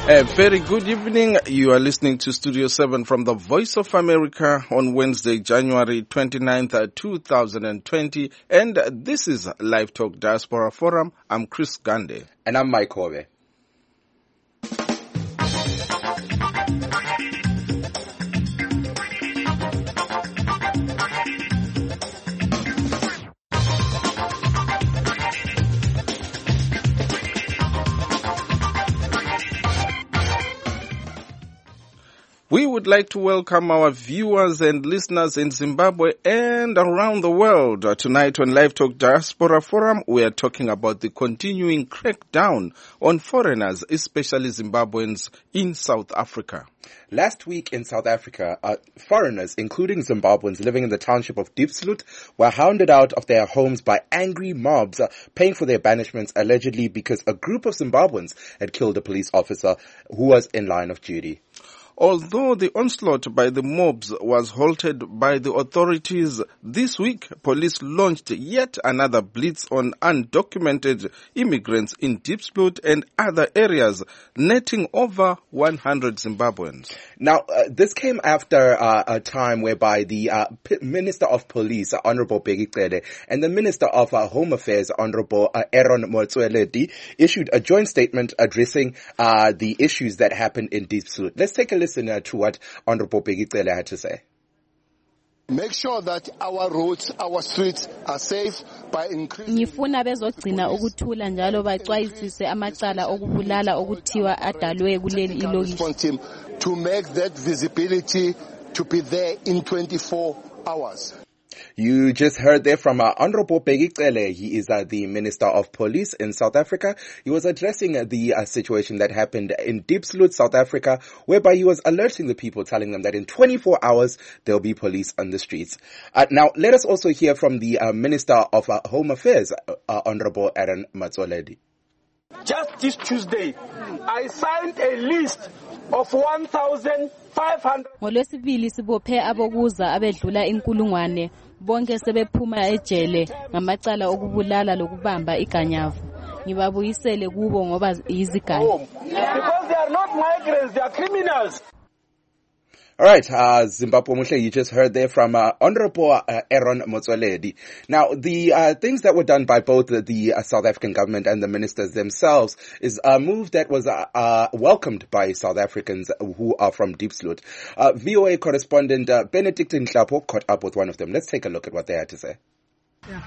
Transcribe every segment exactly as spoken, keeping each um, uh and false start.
A very good evening. You are listening to Studio seven from the Voice of America on Wednesday, January twenty-ninth, two thousand twenty. And this is Live Talk Diaspora Forum. I'm Chris Gande. And I'm Mike Hove. We would like to welcome our viewers and listeners in Zimbabwe and around the world. Tonight on Live Talk Diaspora Forum, we are talking about the continuing crackdown on foreigners, especially Zimbabweans, in South Africa. Last week in South Africa, uh, foreigners, including Zimbabweans living in the township of Diepsloot, were hounded out of their homes by angry mobs, uh, paying for their banishments allegedly because a group of Zimbabweans had killed a police officer who was in line of duty. Although the onslaught by the mobs was halted by the authorities, this week police launched yet another blitz on undocumented immigrants in Diepsloot and other areas, netting over one hundred Zimbabweans. Now, uh, this came after uh, a time whereby the uh, P- Minister of Police, uh, Honorable Bheki Cele, and the Minister of uh, Home Affairs, Honorable uh, Aaron Motsoaledi, issued a joint statement addressing uh, the issues that happened in Diepsloot. Let's take a listen uh, to what Honorable Bheki Cele had to say. Make sure that our roads, our streets are safe by increasing. Ngifuna bezogcina ukuthula njalo baxwayisise amacala okubulala okuthiwa adalwe kuleli ilokishi. To make that visibility to be there in twenty-four hours. You just heard there from uh, Honorable Bheki Cele. He is uh, the Minister of Police in South Africa. He was addressing uh, the uh, situation that happened in Diepsloot, South Africa, whereby he was alerting the people, telling them that in twenty-four hours there will be police on the streets. Uh, now, let us also hear from the uh, Minister of uh, Home Affairs, uh, uh, Honorable Aaron Motsoaledi. Just this Tuesday, I signed a list of one thousand five hundred. Ngolwesibili sibophe abokuza abedlula inkulungwane bonke sebephuma ejele ngamacala okubulala lokubamba iganyavu. Ngibabuyisele kubo ngoba yizigangi. Because they are not migrants, they are criminals. All right, uh, Zimbabwe Muhle, you just heard there from uh, Honorable uh, Aaron Motsoaledi. Now, the uh, things that were done by both the, the uh, South African government and the ministers themselves is a move that was uh, uh, welcomed by South Africans who are from Diepsloot. Uh, V O A correspondent uh, Benedict Nhlapo caught up with one of them. Let's take a look at what they had to say. Yeah.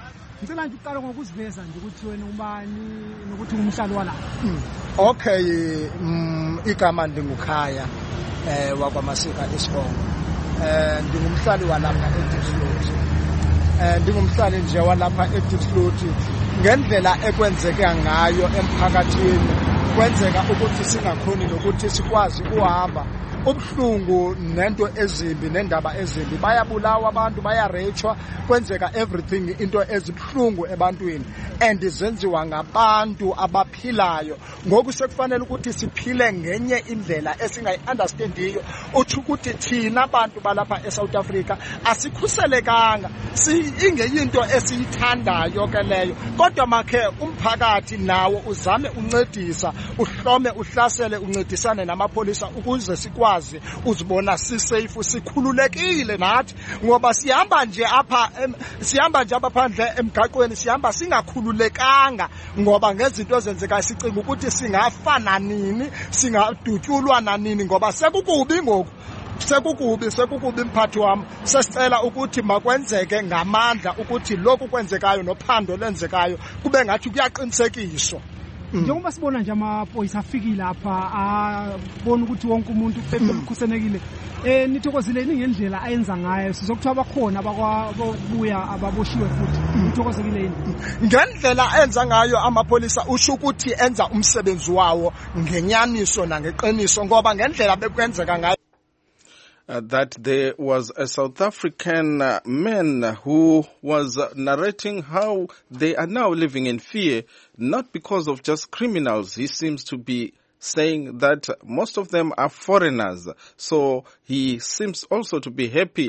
Okay, igama ndingukhaya eh wakwamasika eSibongo. Eh ndingumhlali walapha eDiepsloot. Eh ndingumhlali nje walapha eDiepsloot. Ngendlela ekwenzeka ngayo emphakathini kwenzeka ukuthi singakhoni lokuthi sikwazi ukuhamba. Ubhlungu nento ezimbi nendaba ezimbi bayabulawa abantu bayarechwa kwenzeka everything into ezibhlungu ebantwini and izenziwa ngabantu abaphilayo ngoku sekufanele ukuthi siphile ngenye indlela esingayiunderstandiyo uthi ukuthi thina abantu balapha eSouth Africa asikhuselekanga si ingeyinto esiyithandayo ke leyo kodwa makhe umphakathi nawo uzame uncedisa uhlome uhlasele uncedisane namapolisa ukuze sikwazi uzibona si safe sikhululekile nathi ngoba sihamba nje apha sihamba nje abaphandle emgaqweni sihamba singakhululekanga ngoba ngezinto ezenzeka sicinga ukuthi singafana nini singadutyulwa nanini ngoba sekukubi ngoku sekukubi sekukubi mphathi wami sesicela ukuthi makwenzeke ngamandla ukuthi lokhu kwenzekayo nophando lenzekayo kube ngathi kuyaqinisekiswa. Njengoba sibona nje amaphoyisa afikile lapha abona ukuthi wonke umuntu ukhuselekile eh nithokozile ngendlela ayenza ngayo sizokuthiwa bakhona abakwabuya ababoshiwe futhi nithokozekile yini ngendlela enza ngayo amapolisa usho ukuthi enza umsebenzi wawo ngenyaniso nangeqiniso ngoba ngendlela bekwenzeka ngayo. Uh, that there was a South African uh, man who was uh, narrating how they are now living in fear, not because of just criminals. He seems to be saying that most of them are foreigners. So he seems also to be happy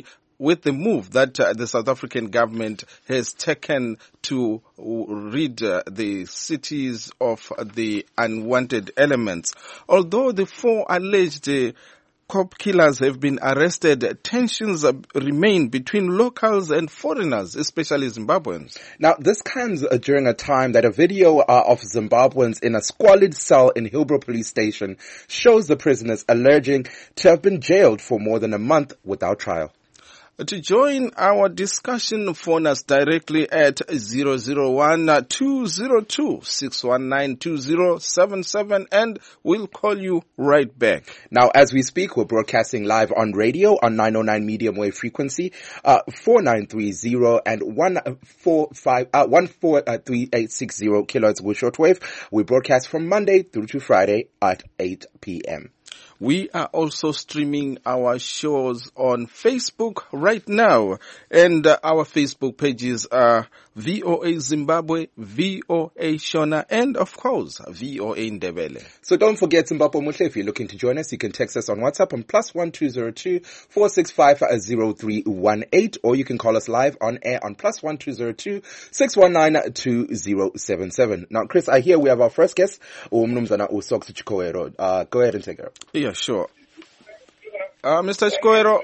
with the move that uh, the South African government has taken to rid uh, the cities of the unwanted elements. Although the four alleged uh, cop killers have been arrested, tensions uh, remain between locals and foreigners, especially Zimbabweans. Now, this comes uh, during a time that a video uh, of Zimbabweans in a squalid cell in Hillbrow police station shows the prisoners alleging to have been jailed for more than a month without trial. To join our discussion, phone us directly at zero zero one two zero two six one nine two zero seven seven and we'll call you right back. Now, as we speak, we're broadcasting live on radio on nine oh nine medium wave frequency, uh, four nine three zero and one four five, uh, one four three eight six zero kilohertz with shortwave. We broadcast from Monday through to Friday at eight p.m. We are also streaming our shows on Facebook right now, and uh, our Facebook pages are V O A Zimbabwe, V O A Shona, and of course, V O A Ndebele. So don't forget Zimbabwe Muhle. If you're looking to join us, you can text us on WhatsApp on plus one two zero two four six five zero three one eight, or you can call us live on air on plus one two zero two six one nine two zero seven seven. Now, Chris, I hear we have our first guest, Umnumzana Usoksu Chikoero. Uh, go ahead and take her. Yeah, sure. Uh, Mister Chikoero.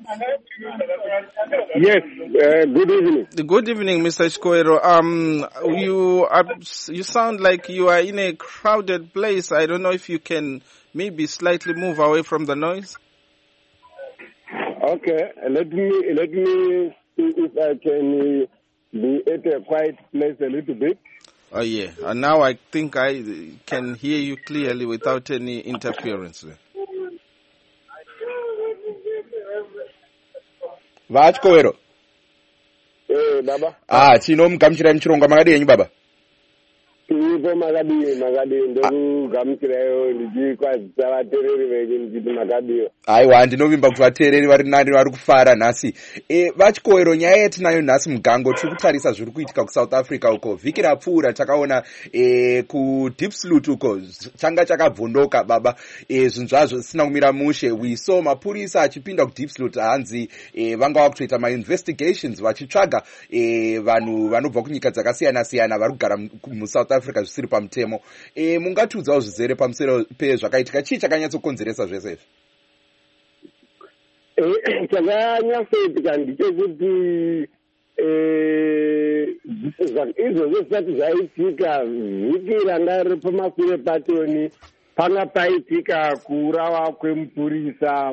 Yes, uh, good evening. Good evening, Mister Chikoero. Um, you are, you sound like you are in a crowded place. I don't know if you can maybe slightly move away from the noise. Okay, let me let me see if I can be at a quiet place a little bit. Oh yeah, and now I think I can hear you clearly without any interference. Vachikoero. Eh, baba. Ah, chino mkamchira mchironga makadini baba. Ipo makadini makadini ndo gamchirayo ndiji kwa zavatereri vege ndiji makadini. Aiwa, ndinovimba kuti vatereri vari nani vari kufara nhasi. E, Vachikoero, nyaya yetinayo nhasi mugango tiri kutarisa zviri kuitika kuSouth Africa uko. Vhiki rapfuura takaona e, kuDiepsloot uko changa chakabvondoka baba. E, zvinhu zvazvo zvisina kumira mushe. We saw mapurisa achipinda kuDiepsloot hanzi e, vanga vakutoita ma-investigations vachitsvaga e, vanhu vanobva kunyika dzakasiyana siyana vari kugara muSouth Africa zvisiri pamutemo. E, mungatiudzawo zvizere pamusoro pezvakaitika. Chii chakanyatsokonzeresa zvese izvi? Chakanyatsoitika ndechekuti izvozvo zvisati zvaitika vhiki ranga riri pamashure patoni panga paitika kuurawa kwemupurisa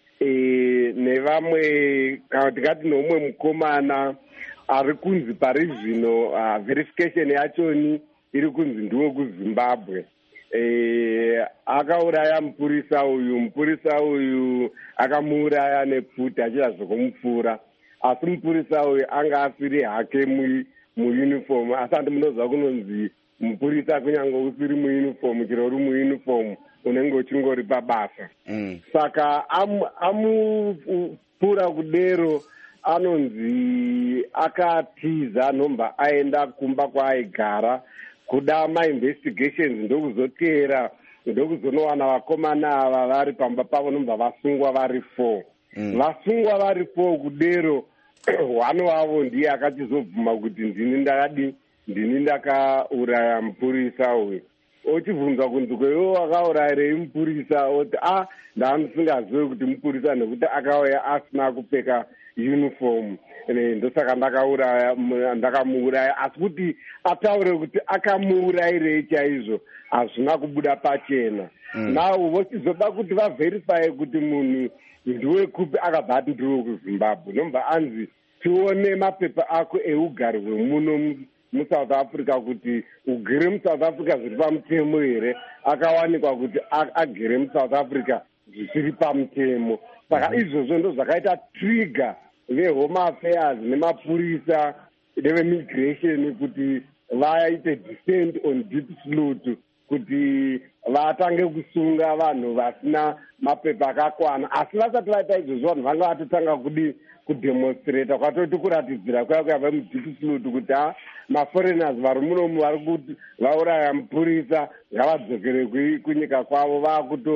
nevamwe kana tikati neumwe mukomana ari kunzi pari zvino verification yachoni iri kunzi ndiwo kuZimbabwe. Eh, akauraya mupurisa uyu mupurisa uyu akamuuraya nepfuti achida zvokumupfuura, asi mupurisa uyu anga asiri hake muuniform. Asi handi munoziva kunonzi mupurisa kunyange usiri muuniform chero uri muuniform unenge uchingori pabasa. Mm. Saka amupfuura amu kudero anonzi akatiza nomba aenda kumba kwaaigara kuda ma-investigations ndokuzoteera ndokuzonowana vakomana ava vari pamba pavo nomba vasungwa vari four. Mm. Vasungwa vari four kudero hwano wavo ndiye akachizobvuma kuti ndini ndakadi ndini ndakauraya mupurisa uyu. Ochibvunzwa kunzi kwewo wakaurayirei mupurisa, oti a ndamusingazivi kuti mupurisa nekuti akauya asina kupfeka uniform, ndosaka ndakauraya ndakamuuraya. Asi kuti ataure kuti akamuurayirei chaizvo hazvina kubuda pachena. Mm. Now vochizoda kuti vaverify kuti munhu ndiwekupi akabva ati ndiwe kuZimbabwe, nomba anzi tione mapepa ako eugari hwemuno muSouth Africa kuti ugere muSouth Africa zviri pamutemo here. Akawanikwa kuti agere muSouth Africa zvisiri pamutemo. Saka izvozvo ndo zvakaita trigger veHome Affairs nemapurisa nevemigration kuti vaite descent on Diepsloot kuti vatange kusunga vanhu vasina mapepa akakwana. Asi vasati vaita izvozvo vanhu vanga vatotanga kudi kudemonstrata kwatoti kuratidzira kwaya kuyabva muDiepsloot kuti ha maforeigners vari munomu vari kuti vauraya mupurisa ngavadzokere kunyika kwavo. Vakuto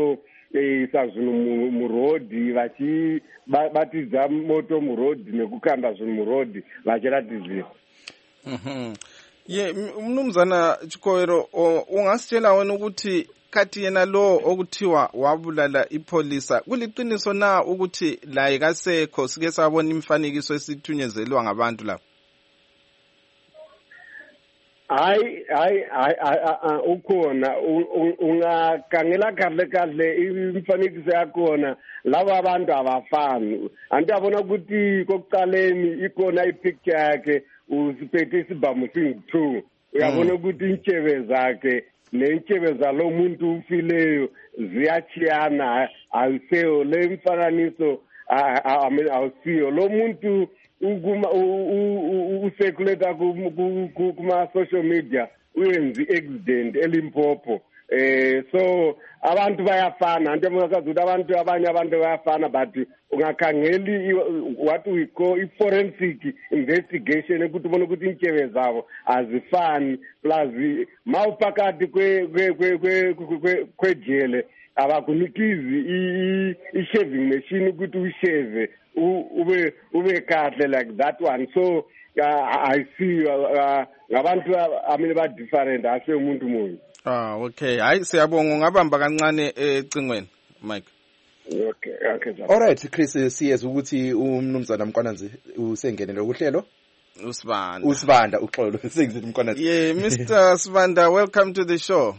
vachiisa zvinhu murodhi vachibatidza moto murodhi nekukanda zvinhu murodhi vachiratidzira. ye mnumzana Chikowero, ungasitshelawo ukuthi kati yena lo okuthiwa wabulala ipolisa kuliqiniso na ukuthi la ikasekho sike sabona imifanekiso esithunyezelwa ngabantu lapha? hayi hayi hayi ukhona ungakhangela kahle kahle imifanekiso yakhona laba abantu abafani. Andiyabona ukuthi kokuqaleni ikhona ipicture yakhe usiphethe isibhamu singu-two, uyabona ukuthi intshebe zakhe nentshebe zalo muntu ufileyo ziyachiyana, awuseyo le mfananiso awusiyo. Lo muntu usekuleta kuma-social media uyenza i-accident eLimpopo. Eh so abantu bayafana, anti makazi ukuthi abantu abanye abantu bayafana, but ungakhangeli what we call i-forensic investigation ukuthi ubone ukuthi intshebe zabo azifani, plus mawuphakathi kwejele abakunikizi i-shaving machine ukuthi ushave ube ube kahle like that one. So I see ngabantu amile ba different, ase umuntu munye. Ah, okay. Hayi siyabonga, ngabamba kancane ecingweni Mike. Okay, okay. All right, Chris, siyeza ukuthi umnumzana Mkwananzi usengenele uhlelo. Usibanda. Usibanda uxolo sengizithi Mkwananzi. Yeah, Mister Sibanda, welcome to the show.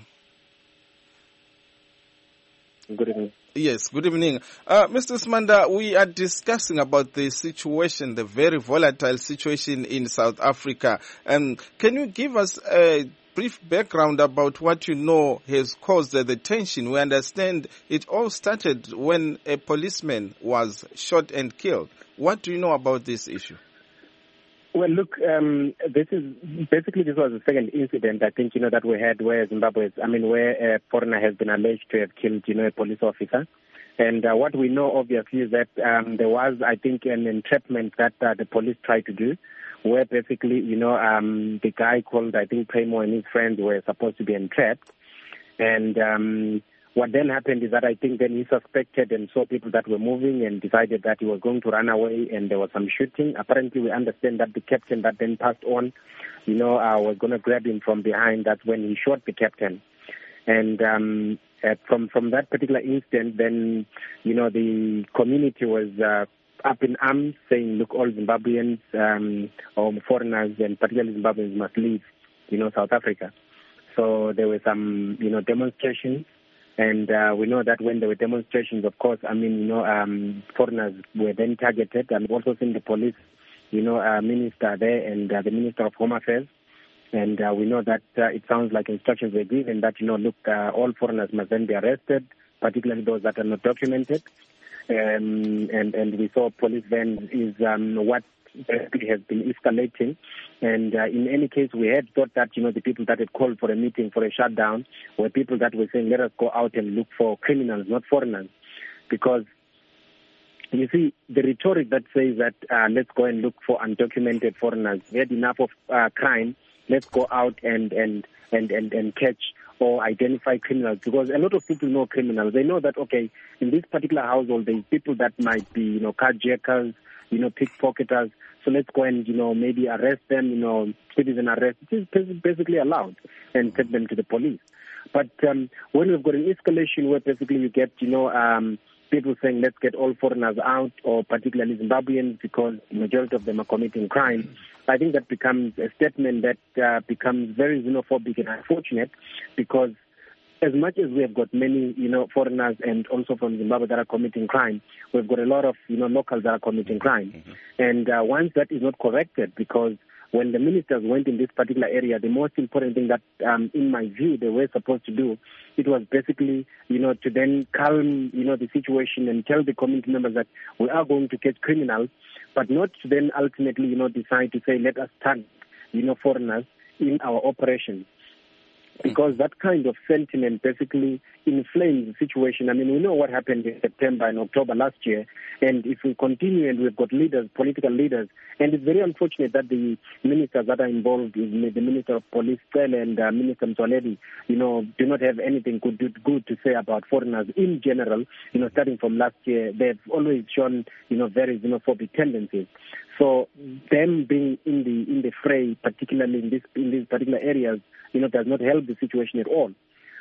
Good evening. Yes, good evening. Uh, Mister Sibanda, we are discussing about the situation, the very volatile situation in South Africa. Um, can you give us a brief background about what you know has caused uh, the tension? We understand it all started when a policeman was shot and killed. What do you know about this issue? Well, look, um, this is basically this was the second incident I think you know that we had where Zimbabwe, I mean, where a foreigner has been alleged to have killed, you know, a police officer. And uh, what we know obviously is that um, there was, I think, an entrapment that uh, the police tried to do, where basically, you know, um, the guy called, I think, Primo and his friends were supposed to be entrapped. And um, what then happened is that I think then he suspected and saw people that were moving and decided that he was going to run away, and there was some shooting. Apparently, we understand that the captain that then passed on, you know, uh, was going to grab him from behind. That's when he shot the captain. And um, uh, from, from that particular incident, then, you know, the community was uh, up in arms saying, look, all Zimbabweans um, or foreigners, and particularly Zimbabweans, must leave, you know, South Africa. So there were some, you know, demonstrations. And uh, we know that when there were demonstrations, of course, I mean, you know, um, foreigners were then targeted. And we've also seen the police, you know, uh, minister there and uh, the Minister of Home Affairs. And uh, we know that uh, it sounds like instructions were given that, you know, look, uh, all foreigners must then be arrested, particularly those that are not documented. Um, and, and we saw police then is um, what basically has been escalating. And uh, in any case, we had thought that, you know, the people that had called for a meeting, for a shutdown, were people that were saying, let us go out and look for criminals, not foreigners. Because, you see, the rhetoric that says that uh, let's go and look for undocumented foreigners, we had enough of uh, crime, let's go out and, and, and, and, and catch or identify criminals, because a lot of people know criminals. They know that, okay, in this particular household, there's people that might be, you know, carjackers, you know, pickpocketers. So let's go and, you know, maybe arrest them, you know, citizen arrest. It is basically allowed, and take them to the police. But um, when we've got an escalation where basically you get, you know, um, people saying let's get all foreigners out, or particularly Zimbabweans, because the majority of them are committing crime, I think that becomes a statement that uh, becomes very xenophobic and unfortunate, because as much as we have got many, you know, foreigners and also from Zimbabwe that are committing crime, we've got a lot of, you know, locals that are committing crime. Mm-hmm. And uh, once that is not corrected, because when the ministers went in this particular area, the most important thing that, um, in my view, they were supposed to do, it was basically, you know, to then calm, you know, the situation and tell the community members that we are going to catch criminals, but not to then ultimately, you know, decide to say, let us target, you know, foreigners in our operations. because that kind of sentiment basically inflames the situation. I mean, we know what happened in September and October last year, and if we continue and we've got leaders, political leaders, and it's very unfortunate that the ministers that are involved, the Minister of Police, and uh, Minister Motsoaledi, you know, do not have anything good, good to say about foreigners in general. You know, starting from last year, they've always shown, you know, very xenophobic tendencies. So them being in the in the fray, particularly in this in these particular areas, you know, does not help the situation at all.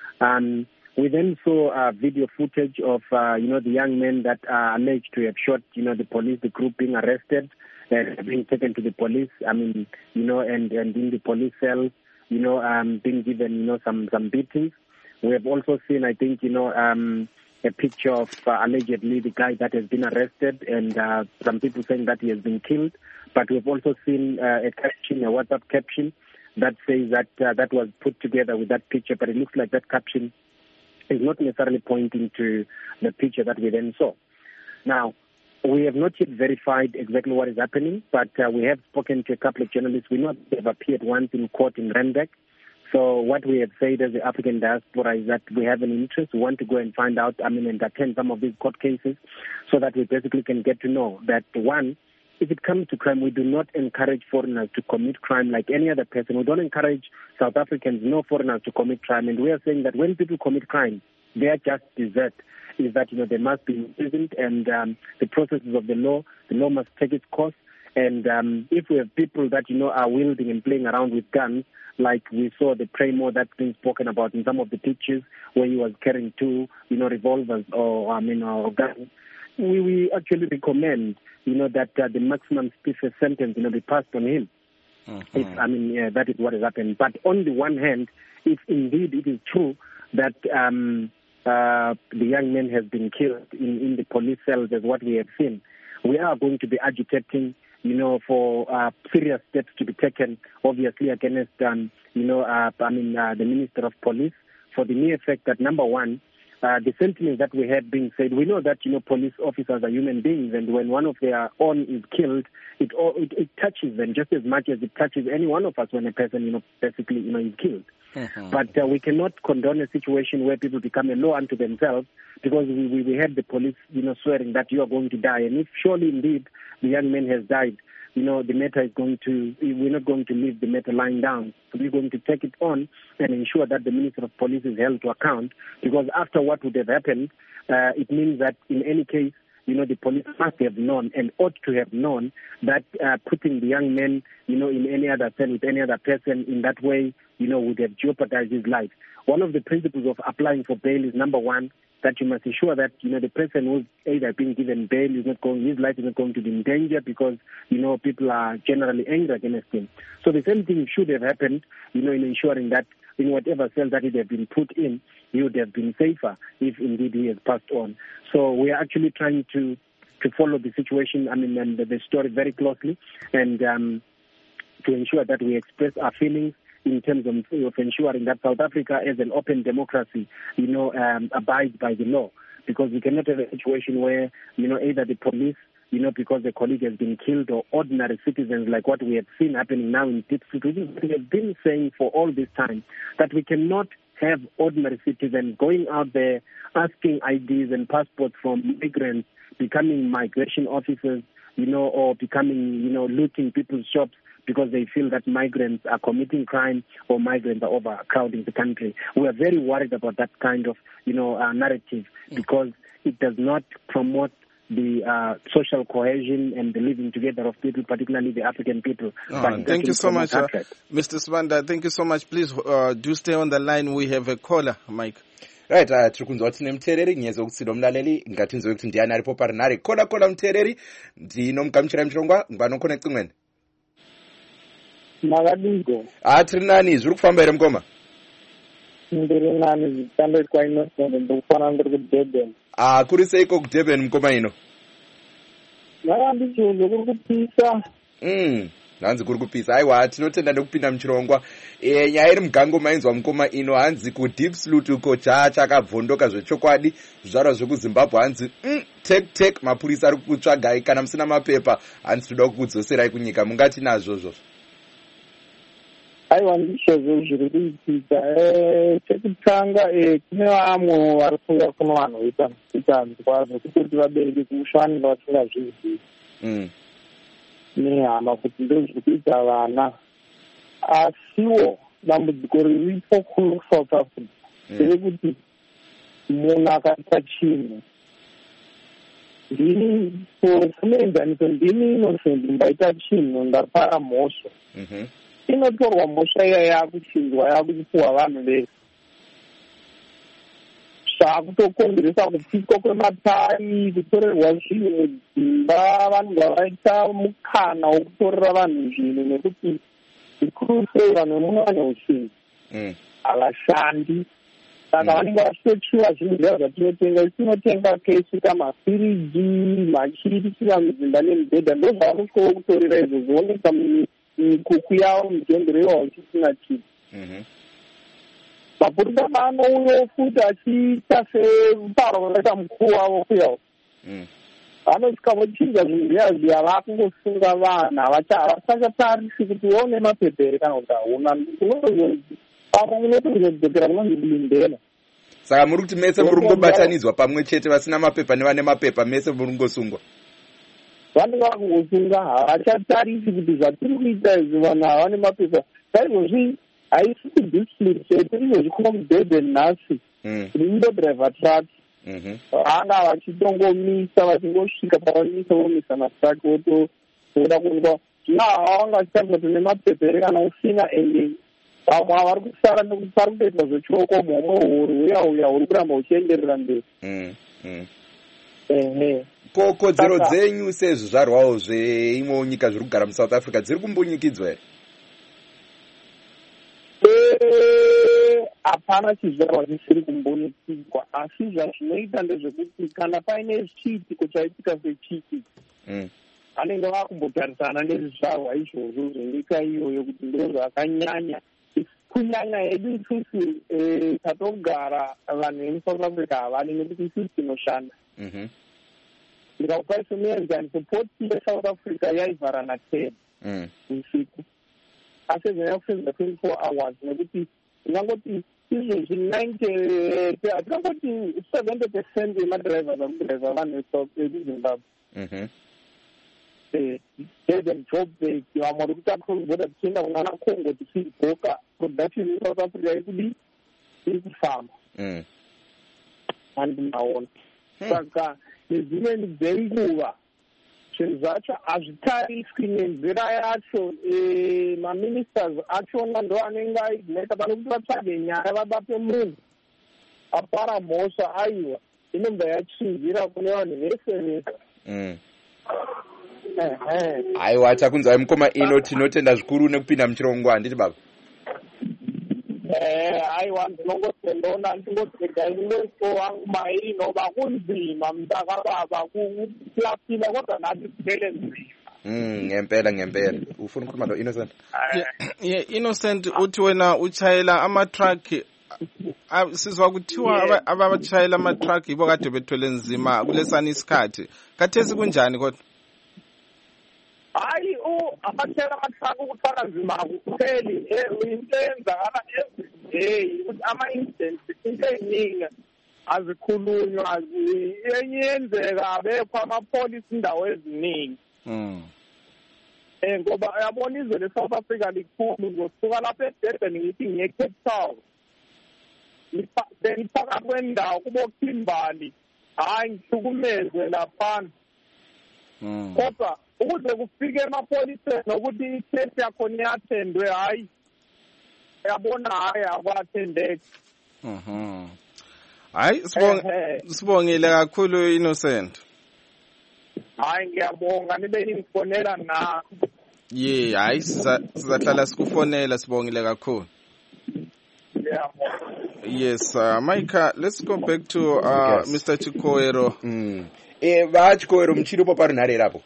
Um, we then saw uh, video footage of, uh, you know, the young men that are alleged to have shot, you know, the police, the group being arrested and being taken to the police. I mean, you know, and, and in the police cells, you know, um, being given, you know, some, some beatings. We have also seen, I think, you know, um, a picture of uh, allegedly the guy that has been arrested, and uh, some people saying that he has been killed. But we've also seen uh, a caption, a WhatsApp caption, that says that uh, that was put together with that picture, but it looks like that caption is not necessarily pointing to the picture that we then saw. Now, we have not yet verified exactly what is happening, but uh, we have spoken to a couple of journalists. We know they've appeared once in court in Randburg. So what we have said as the African diaspora is that we have an interest. We want to go and find out, I mean, and attend some of these court cases so that we basically can get to know that, one, if it comes to crime, we do not encourage foreigners to commit crime like any other person. We don't encourage South Africans, no foreigners, to commit crime. And we are saying that when people commit crime, their just desert is that, you know, they must be imprisoned, and um, the processes of the law, the law must take its course. And um, if we have people that, you know, are wielding and playing around with guns, like we saw the Primo that's been spoken about in some of the pictures where he was carrying two, you know, revolvers or, I mean, or guns, we, we actually recommend, you know, that uh, the maximum species sentence, you know, be passed on him. Mm-hmm. If, I mean, yeah, that is what has happened. But on the one hand, if indeed it is true that um, uh, the young man has been killed in, in the police cells, as what we have seen, we are going to be agitating, you know, for uh, serious steps to be taken, obviously, against, um, you know, uh, I mean, uh, the Minister of Police, for the mere fact that, number one, uh, the sentiment that we have being said, we know that, you know, police officers are human beings, and when one of their own is killed, it, all, it, it touches them just as much as it touches any one of us when a person, you know, basically, you know, is killed. Mm-hmm. But uh, we cannot condone a situation where people become a law unto themselves, because we, we, we have the police, you know, swearing that you are going to die. And if surely indeed the young man has died, you know, the matter is going to, we're not going to leave the matter lying down. We're going to take it on and ensure that the Minister of Police is held to account, because after what would have happened, uh, it means that in any case, you know, the police must have known and ought to have known that uh, putting the young man, you know, in any other cell with any other person in that way, you know, would have jeopardized his life. One of the principles of applying for bail is, number one, that you must ensure that, you know, the person who's either being given bail is not going, his life is not going to be in danger, because, you know, people are generally angry against him. So the same thing should have happened, you know, in ensuring that in whatever cell that he had been put in, he would have been safer if indeed he has passed on. So we are actually trying to to follow the situation, I mean, and the story very closely, and um, to ensure that we express our feelings in terms of, of ensuring that South Africa, as an open democracy, you know, um, abides by the law. Because we cannot have a situation where, you know, either the police, you know, because a colleague has been killed, or ordinary citizens, like what we have seen happening now in Diepsloot. We have been saying for all this time that we cannot have ordinary citizens going out there asking I Ds and passports from migrants, becoming migration officers, you know, or becoming, you know, looting people's shops because they feel that migrants are committing crime or migrants are overcrowding the country. We are very worried about that kind of, you know, uh, narrative, because it does not promote the uh, social cohesion and the living together of people, particularly the African people. Oh, thank you so much, uh, Mister Sibanda. Thank you so much. Please uh, do stay on the line. We have a caller, Mike. Right, uh, tiri kunzwa tine muteereri nyezo kutsido mulaleli ngatinzwe kuti ndiani aripo parinare. Kola kola muteereri ndinomugamuchira muchirongwa ngwanokona kimwene. Makadiko. Ah, tiri nani zviri kufamba here mukoma? Ndiri nani zvichandoitwa Innocent ndokufana ndiri kuDurban. Ah, kuri seiko kuDurban mukoma ino? Makandichonzo kuri kupisa. Mm. Hanzi kuri kupisa. Aiwa, tinotenda nekupinda muchirongwa. E, nyaya iri mugango mainzwa mukoma ino hanzi kuDiepsloot uko chakabvondoka zvechokwadi zvizvarwa zvekuZimbabwe hanzi mm, tek tek mapurisa ari kutsvagai kana musina mapepa hanzi toda kukudzoserai kunyika. Mungati nazvo zvozvo? aiwa ndizvozvo zviri kuitika. Chekutanga kune vamwe vari kuuya kuno vanhu veitanzwa zvekutoti vabereki kumushanira vasingazvizivi nehama kuti ndo zviri kuita vana. Asiwo dambudziko riripo kuSouth Africa nderekuti munhu akaita chinhu, ndini semuenzaniso ndini Innocent ndaita chinhu ndapara mhosva, inotorwa mhosva iya yakuchinjwa yakuchipuwa vanhu vese, zvakutokonzeresa kupfiswa kwematai, kutorerwa zvinhu dzimba, vanhu vavaita mukana wokutorera vanhu zvinhu, nekuti zvikuru sei vanhu vemuno vane usimbi havashandi. Saka vanenge vachitochiva zvinhu zvavo zvatinotenga, isinotenga keisvika mafiriji, machirisira mudzimba nemibhedha, ndo zvavakusvikowo kutorera izvo zvioneka mikuku yavo, migembero yavo isisina chii. Mapurisa anouya futi achiita separo vakaita mukuru wavo kuyawo, vanosvika vochinja zvinhu zviya zviya, vakungosunga vanhu, havasachatarisi kuti waune mapepa here kana kuti hauna. Pamwe unotozodzokera kunonzi blindela. Saka muri kuti mese muri kungobatanidzwa pamwe chete, vasina mapepa nevane mapepa mese muri kungosungwa? Vanenge vakungosunga, havachatarisi kuti zvatiri kuita izvi vanhu havane mapepa. Saizvozvi haisi kudiscipline chete, izvozvi kuma kudurban nhasi indodriver truck vanga vachitongomisa, vachingosvika pavamisa vomisa matraki votoda kuonekwa zvino havanga vachitaridza kuti nemapepa here kana usina ending. Vamwe vari kusara nekuti pari kutoita zvechoko mhomwe huru uya uya huri kuramba uchienderera mberi. Ehe. Ko kodzero dzenyu sezvizvarwawo zveimwewo nyika zviri kugara muSouth Africa dziri kumbunyikidzwa here? Hapana chizvarwa chisiri kumbunyikidzwa, asi zvazvinoita ndezvekuti kana paine chiitiko chaitika sechiki vanenge vakumbotarisana nezvizvarwa izvozvo zvenyika iyoyo kuti ndo zvakanyanya. Kunyanya hedu isusu tatogara vanhu vemuSouth Africa havani, nekuti isusu tinoshanda. Ndikakupa semuenzaniso, poti yeSouth Africa yaivhara naten usiku, asi zvanyanya kufenza twenty-four hours, nekuti ndingangoti izvozvi ninety hatingangoti seventy percent yemadrivers akudriva vanhu veZimbabwe. Durban, Joburg, vamwe vari kutakurwa tichienda kunana Congo tichidzoka, production yeSouth Africa ikudi iri kufamba handinaona. Saka nedzimweni dzenguva zvinhu zvacho hazvitariswi nenzira yacho. Maministers achona ndo anenge aignaita pane kuti vatsvage nyaya vabape munhu apara mhosva, aiwa inobva yachinjira kune vanhu vese vese. Aiwa, takunzwai mukoma ino, tinotenda zvikuru nekupinda muchirongwa, handiti baba? Aiwa, ndinongotendona ndingotegai ndingoiso wangu mairi inoba kunzima mtaka baba kupinda kodwa nathi kupele nzima. Ngempela ngempela. Ufuna ukukhuluma lo Innocent? Yeah, Innocent uthi wena uchayela ama-truck, sizwa kuthiwa abachayela ama-truck yibo kade bethwele nzima kulesana isikhathi. Khathesi kunjani kodwa? Hayi, abachayela ama-truck ukuthwala nzima akupheli. Into eyenzakala everyday ukuthi ama-incidents into eyiningi azikhulunywa, enye yenzeka abekho amapolisi indawo eziningi. Eh ngoba uyabona izwe leSouth Africa likhulu, ngosuka lapha eDurban ngithi ngiye eCape Town, liphakathi kwendawo kubo Kimberley, hayi ngihlukumezwe laphana. Kodwa ukuze kufike emapoliseni nokuthi i-case yakhona iyathendwe, hayi uyabona, hayi akwathendeki. Hayi sibongile kakhulu Innocent. Hayi ngiyabonga nibe ningifonela na. Ye, hayi sizahlala sikufonela, sibongile kakhulu. Yeah. Yes, uh, Micah, let's go back to uh, yes. Mister Chikoero. Mm. Eh, va Chikoero mchiripo parinare rapo.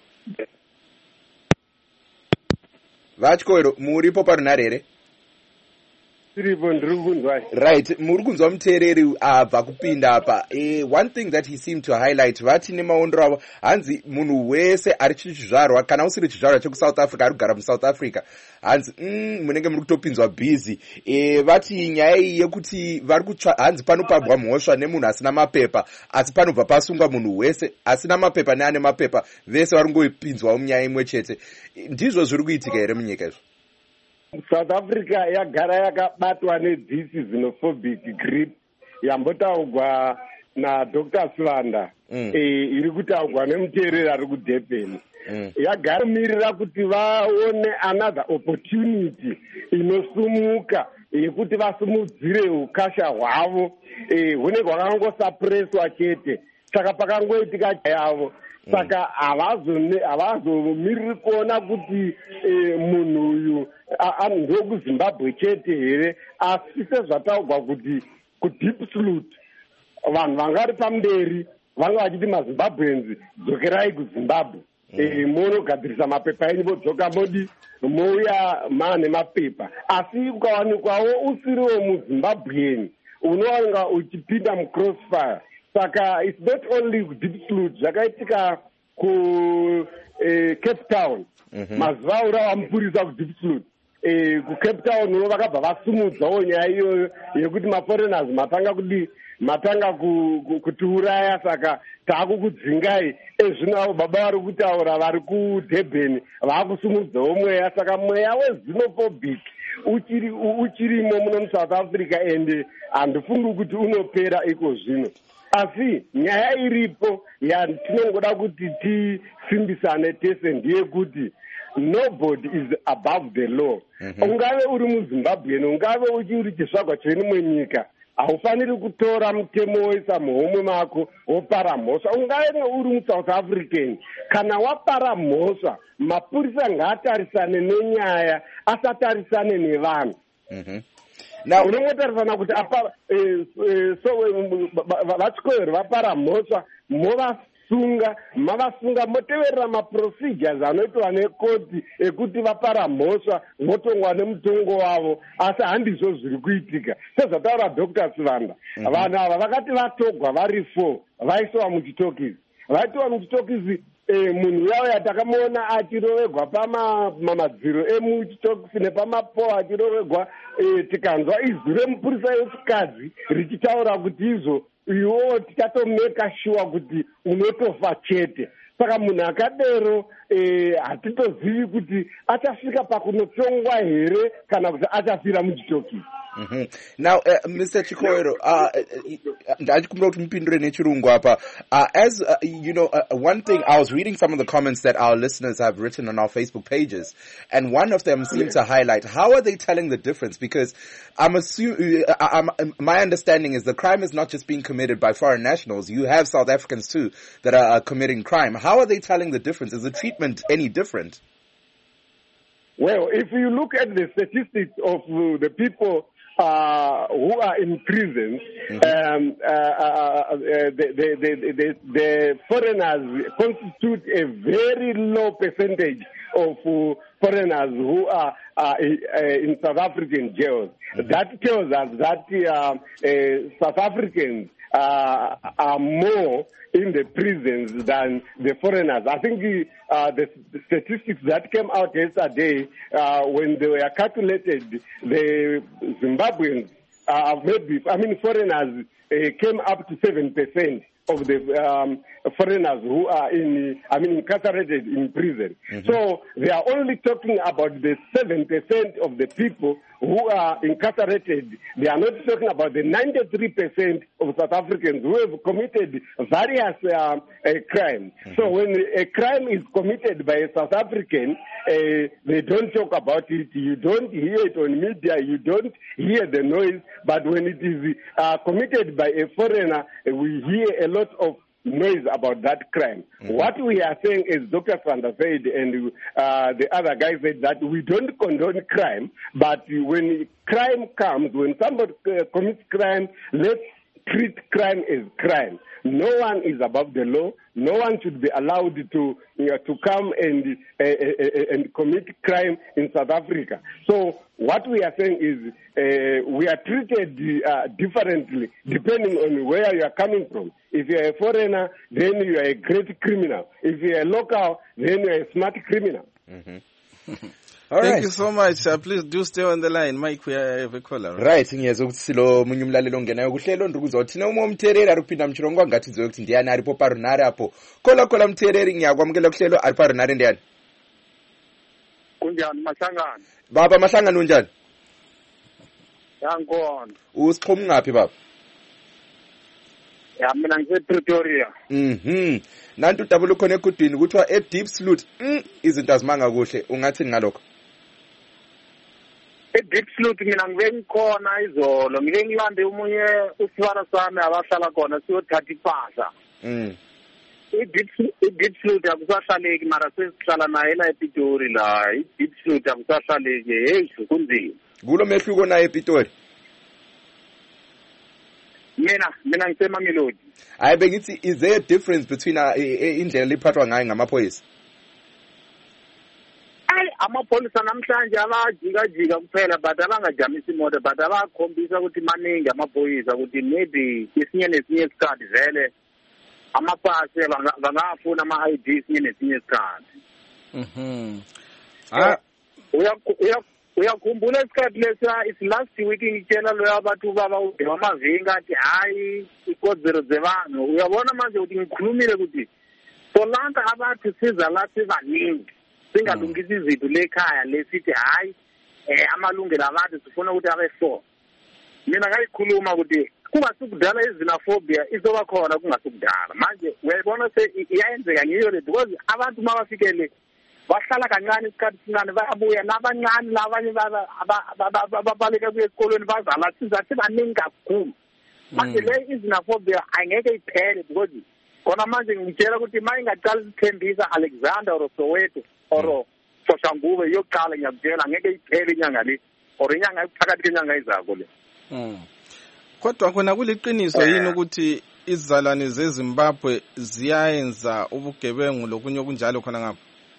Va Chikoero muripo parinare re. Right, muri kunzwa muteereri abva kupinda apa. Eh, one thing that he seemed to highlight, vati nemaondero avo hanzi munhu wese ari chizvarwa kana usiri chizvarwa chekusouth Africa ari kugara muSouth Africa hanzi mm, munenge muri kutopinzwa busy. Eh, vati nyaya iyi yekuti vari kutsva hanzi panopabwa mhosva nemunhu asina mapepa asi panobva pasungwa munhu wese asina mapepa neane mapepa vese vari kungopinzwawo munyaya imwe chete. Ndizvo zviri kuitika here munyika izvo? South Africa yagara yakabatwa ne-this xenophobic grip yambotaurwa naDr Sivanda mm. e, iri kutaurwa nemuteereri ari kuDurban mm. yagara mirira kuti vaone another opportunity inosumuka yekuti vasumudzire ukasha hwavo e, hunenge hwakangosuppresswa chete saka pakangoitika yavo saka havazomiriri kuona kuti e, munhu uyu ndokuZimbabwe chete here asi sezvataurwa kuti kudeep salute vanhu vangari pamberi vanga vachiti maZimbabweans dzokerai kuZimbabwe mm. e, monogadzirisa mapepa enyu vodzoka modi mouya maane mapepa asi ukawanikwawo usiriwo muZimbabwean unowanika uchipinda mucrossfire. Saka it's not only deep salute zvakaitika ku eh, Cape Town mm-hmm. mazuva ura vamupurisa kudeep salute eh, ku Cape Town uno vakabva vasumudzawo nyaya iyoyo yekuti maforeigners matanga kudi matanga kutiuraya saka taakukudzingai ezvino avo baba vari kutaura vari kuDurban vaakusumudzawo mweya saka mweya wexenophobic uchiri uchirimo muno muSouth Africa ende handifungi kuti unopera iko zvino. Asi nyaya iripo yatinongoda kuti tisimbisane tese ndeyekuti nobody is above the law. Mm-hmm. Ungave uri muZimbabwe ungave uchiri chisvagwa cheimwe nyika haufaniri kutora mutemo woisa muhomwe mako wopara mhosva. Ungave uri muSouth African kana wapara mhosva mapurisa ngaatarisane nenyaya asatarisane nevanhu. Mm-hmm. Now unongotarisana kuti apa so vatyori vapara mhosva movasunga mavasunga moteverera maprocedures anoitwa nekoti ekuti vapara mhosva motongwa nemutongo wavo asi handizvo zviri kuitika sezvataura Dr Sivanda. Vanhu ava vakati vatogwa vari four vaiswa muchitokisi vaitiwa muchitokisi E, munhu yauya takamuona achirovegwa pamadziro emuchitokisi nepamapo achirovegwa e, tikanzwa izwi remupurisa wechikadzi richitaura kuti izvo iwowo tichatomeka sure kuti unotofa chete. Saka munhu akadero e, hatitozivi kuti achasvika pakunotongwa here kana kuti achafira muchitokisi. Mm-hmm. Now, uh, Mister Chikoero, uh, uh, as uh, you know, uh, one thing I was reading some of the comments that our listeners have written on our Facebook pages, and one of them seemed to highlight how are they telling the difference? Because I'm assuming, uh, I'm, my understanding is the crime is not just being committed by foreign nationals. You have South Africans too that are uh, committing crime. How are they telling the difference? Is the treatment any different? Well, if you look at the statistics of uh, the people Uh, who are in prisons, mm-hmm. um, uh, uh, uh, the, the, the, the, the foreigners constitute a very low percentage of uh, foreigners who are uh, in South African jails. Mm-hmm. That tells us that uh, uh, South Africans uh, are more in the prisons than the foreigners. I think the, uh, the, the statistics that came out yesterday, uh, when they were calculated, the Zimbabweans, uh, maybe, I mean, foreigners uh, came up to seven percent of the um, foreigners who are in, I mean, incarcerated in prison. Mm-hmm. So they are only talking about the seven percent of the people who are incarcerated. They are not talking about the ninety-three percent of South Africans who have committed various uh, uh, crimes. Mm-hmm. So when a crime is committed by a South African, uh, they don't talk about it. You don't hear it on media. You don't hear the noise. But when it is uh, committed by a foreigner, uh, we hear a lot of noise about that crime. Mm-hmm. What we are saying is, Doctor Sivanda said, and uh, the other guy said that we don't condone crime, but when crime comes, when somebody uh, commits crime, let's treat crime as crime. No one is above the law. No one should be allowed to you know, to come and uh, uh, and commit crime in South Africa. So what we are saying is uh, we are treated uh, differently depending on where you are coming from. If you are a foreigner, then you are a great criminal. If you are a local, then you are a smart criminal. Mm-hmm. All Thank right. you so much. Uh, please do stay on the line. Mike, we have a caller. Right, ngiyeza ukuthi silo munye umlalelo ongenayo kuhlelo ndikuzo thina uma umthereri ari kuphinda mchirongwa ngathi ngizoyo ukuthi ndiyani ari po parunari apo. Kola kola mthereri ngiyakwamukela kuhlelo ari parunari ndiyani. Kunjani Mahlangana? Baba Mahlangana unjani? Yangona. Usiphuma ngaphi baba? Ya mina ngise Pretoria. Mhm. Nantu dabula khona ekudwini kuthiwa e Deep Sloot. Mm, izinto azimanga kuhle. Ungathi ngalokho? E-Deep Sloot mina ngibe ngikhona izolo ngike ngilande umunye usibara sami abahlala khona siyothatha ipahla. Mm. I-Deep Sloot akusahlaleki mara sesihlala naye la ePitori la. I-Deep Sloot akusahlaleki hey kunzima. Kulo mehluko na ePitori. Mina mina ngisema Melody. Hayi bengithi is there a difference between uh, indlela liphathwa ngayo ngamaphoyisa? Ay amapholisa namhlanje abajika jika kuphela but abangajamisa imoto but abakhombisa ukuthi maningi amaphoyisa ukuthi maybe isinye nesinye isikhathi vele amapasi bangafuna ama I D isinye nesinye isikhathi. Mhm. Ah uya uya uyakhumbula isikhathi lesa is last week ngitshela lo abantu baba udeba amavinga athi hayi ikozero zebantu uyabona manje ukuthi ngikhulumile ukuthi solanka abantu siza la sibaningi singalungisa izinto lekhaya lesithi hayi eh amalungelo abantu sifuna ukuthi abe four mina ngayikhuluma ukuthi kuba sikudala izinaphobia izoba khona kungasukudala manje uyabona se iyayenzeka ngiyo le because abantu mabafikele bahlala kancane isikhathi sincane bayabuya nabancane labanye babaleka kuye esikolweni bazala sizathi baningi kakhulu manje le izinaphobia angeke iphele because khona manje ngitshela ukuthi uma ingaqala isithembisa Alexander or Soweto or Soshanguve yokuqala ngiyakutshela angeke iphele inyanga le or inyanga phakathi kwenyanga izako le. Kodwa khona kuliqiniso yini ukuthi izizalwane zeZimbabwe ziyayenza ubugebengu lokunye okunjalo khona ngapha?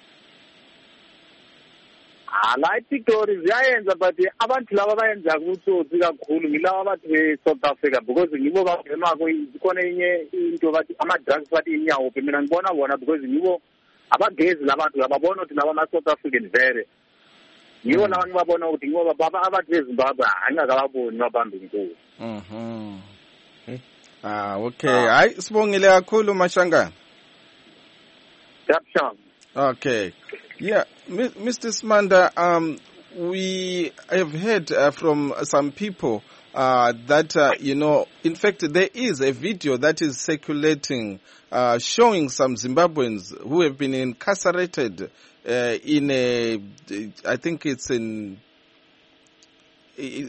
Ala iPitori ziyayenza but abantu laba bayenza kutsotsi kakhulu ngilabo abantu beSouth Africa because ngibo bavema khona inye into bathi ama drugs bathi inyawo mina ngibona bona because ngibo abagezi labantu lababona ukuthi laba ama South African vele yibo laba ngibabona ukuthi ngibo baba abantu beZimbabwe angakababoni abantu inkulu. Mhm. Ah okay hayi sibongile kakhulu Mashangana. Yapsham. Okay. Yeah, Mister Smanda, um, we have heard uh, from some people uh, that, uh, you know, in fact, there is a video that is circulating uh, showing some Zimbabweans who have been incarcerated uh, in a, I think it's in, in,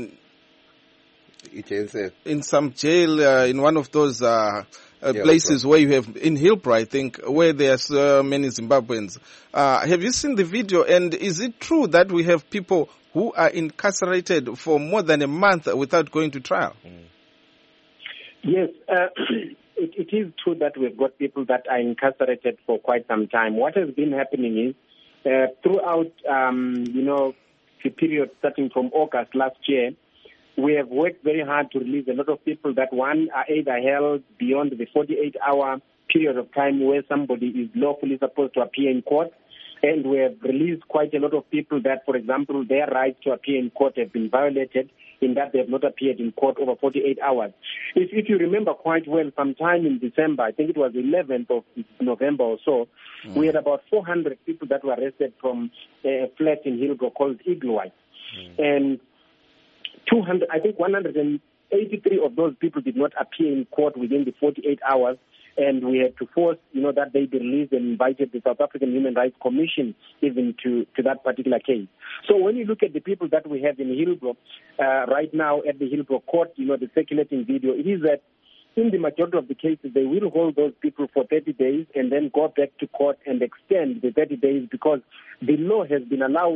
in some jail, uh, in one of those uh, Uh, yeah, places where you have, in Hillbrow, I think, where there are so many Zimbabweans. Uh, have you seen the video? And is it true that we have people who are incarcerated for more than a month without going to trial? Mm. Yes, uh, it, it is true that we've got people that are incarcerated for quite some time. What has been happening is, uh, throughout, um, you know, the period starting from August last year, we have worked very hard to release a lot of people that, one, are either held beyond the forty-eight hour period of time where somebody is lawfully supposed to appear in court. And we have released quite a lot of people that, for example, their rights to appear in court have been violated in that they have not appeared in court over forty-eight hours. If, if you remember quite well, sometime in December, I think it was the eleventh of November or so, mm. we had about four hundred people that were arrested from a flat in Hillbrow called Iglewhite. Mm. And two hundred, I think one hundred eighty-three of those people did not appear in court within the forty-eight hours, and we had to force, you know, that they be released and invited the South African Human Rights Commission even to, to that particular case. So when you look at the people that we have in Hillbrow uh, right now at the Hillbrow court, you know, the circulating video, it is that in the majority of the cases, they will hold those people for thirty days and then go back to court and extend the thirty days because the law has been allowing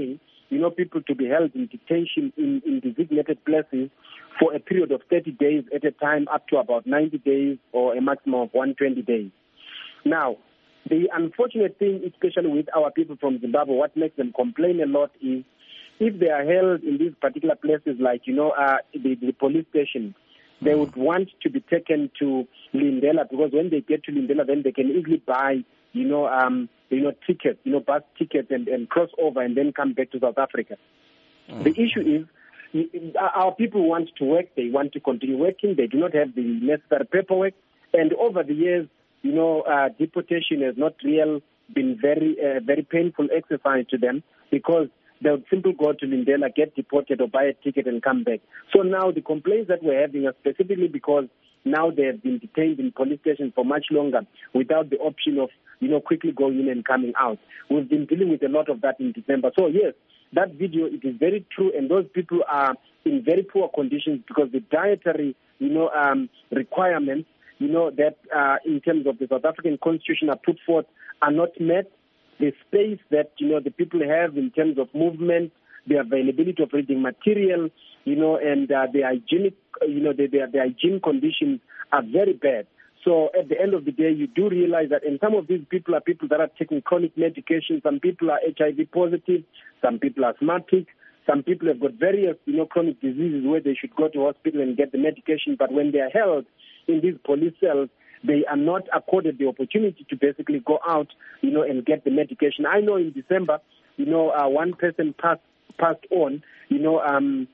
you know, people to be held in detention in, in designated places for a period of thirty days at a time, up to about ninety days or a maximum of one hundred twenty days. Now, the unfortunate thing, especially with our people from Zimbabwe, what makes them complain a lot is if they are held in these particular places, like, you know, uh, the, the police station, they mm. would want to be taken to Lindela, because when they get to Lindela, then they can easily buy, you know, um, you know, tickets, you know, bus tickets and, and cross over and then come back to South Africa. Mm. The issue is our people want to work, they want to continue working, they do not have the necessary paperwork, and over the years, you know, uh, deportation has not really been very, uh, very painful exercise to them, because they would simply go to Lindela, get deported or buy a ticket and come back. So now the complaints that we're having are specifically because now they have been detained in police stations for much longer without the option of, you know, quickly going in and coming out. We've been dealing with a lot of that in December. So yes, that video, it is very true, and those people are in very poor conditions because the dietary, you know, um, requirements, you know, that uh, in terms of the South African Constitution are put forth are not met. The space that, you know, the people have in terms of movement, the availability of reading material, you know, and uh, the hygienic, you know, the, the, the hygiene conditions are very bad. So at the end of the day, you do realize that, and some of these people are people that are taking chronic medication. Some people are H I V positive. Some people are asthmatic. Some people have got various, you know, chronic diseases where they should go to hospital and get the medication. But when they are held in these police cells, they are not accorded the opportunity to basically go out, you know, and get the medication. I know in December, you know, uh, one person passed passed on, you know, um,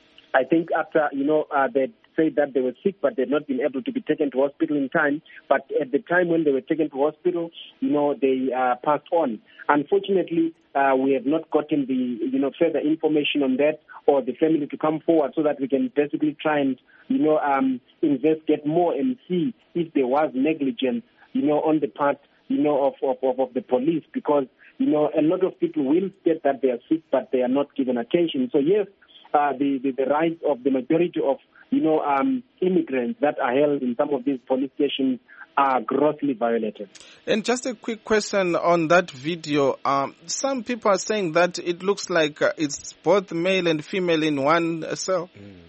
I think after, you know, uh, they said that they were sick, but they'd not been able to be taken to hospital in time. But at the time when they were taken to hospital, you know, they uh, passed on. Unfortunately, uh, we have not gotten the, you know, further information on that, or the family to come forward so that we can basically try and, you know, um, investigate more and see if there was negligence, you know, on the part, you know, of, of, of the police, because, you know, a lot of people will state that they are sick, but they are not given attention. So yes, uh, the, the, the rights of the majority of, you know, um, immigrants that are held in some of these police stations are grossly violated. And just a quick question on that video. Um, some people are saying that it looks like uh, it's both male and female in one cell. Mm.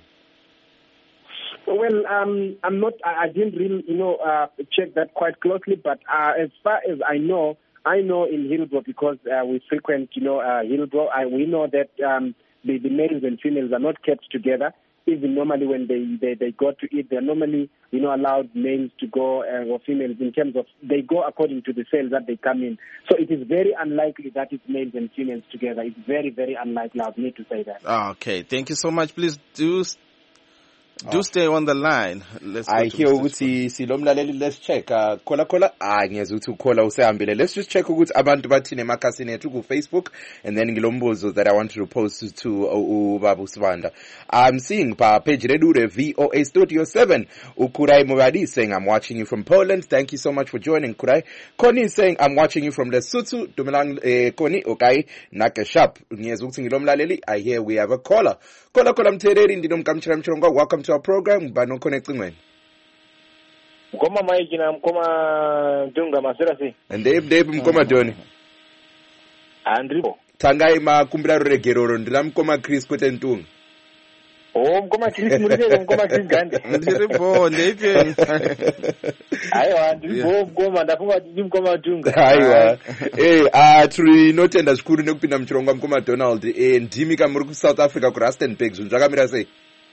Well, um, I'm not, I didn't really, you know, uh, check that quite closely, but uh, as far as I know, I know in Hillbrow, because uh, we frequent, you know, uh, Hillbrow, I, we know that um, the, the males and females are not kept together. Even normally when they, they, they go to eat, they're normally, you know, allowed males to go uh, or females in terms of they go according to the cells that they come in. So it is very unlikely that it's males and females together. It's very, very unlikely. I need to say that. Okay. Thank you so much. Please do Do oh. stay on the line. Let's I hear ukuthi silomlaleli, let's check. Uh, kola kola ah ngiyeza ukuthi ukhola usehambile. Let's just check ukuthi abantu bathini emakhasini ethu ku Facebook, and then ngilombuzo that I want to pose to ubaba Sibanda. I'm seeing pa page Redure V O A Studio seven. Ukurai Muradi saying I'm watching you from Poland. Thank you so much for joining, Kurai. Connie is saying I'm watching you from Lesotho. Dumelang eh, Connie, okay. Naka sharp. Ngiyeza ukuthi ngilomlaleli. I hear we have a caller. Kola kola mthereri ndinomkamchira mchirongo. Welcome to our program. Bano connecting when. Mkoma maiki na mkoma dunga maserasi. Ndebe ndebe mkoma doni. Andribo. Tangai ma kumbira regeroro ndila mkoma Chris kwete ntunga. Oh mkoma Chris mulise mkoma Chris gandi. Ndiribo ndebe. Aiwa ndiribo mkoma ndafunga ndi mkoma dunga. Aiwa. Eh ah turi notenda zvikuru nekupinda mchirongo mkoma Donald eh ndimi kamuri ku South Africa ku Rustenburg zvakamira sei?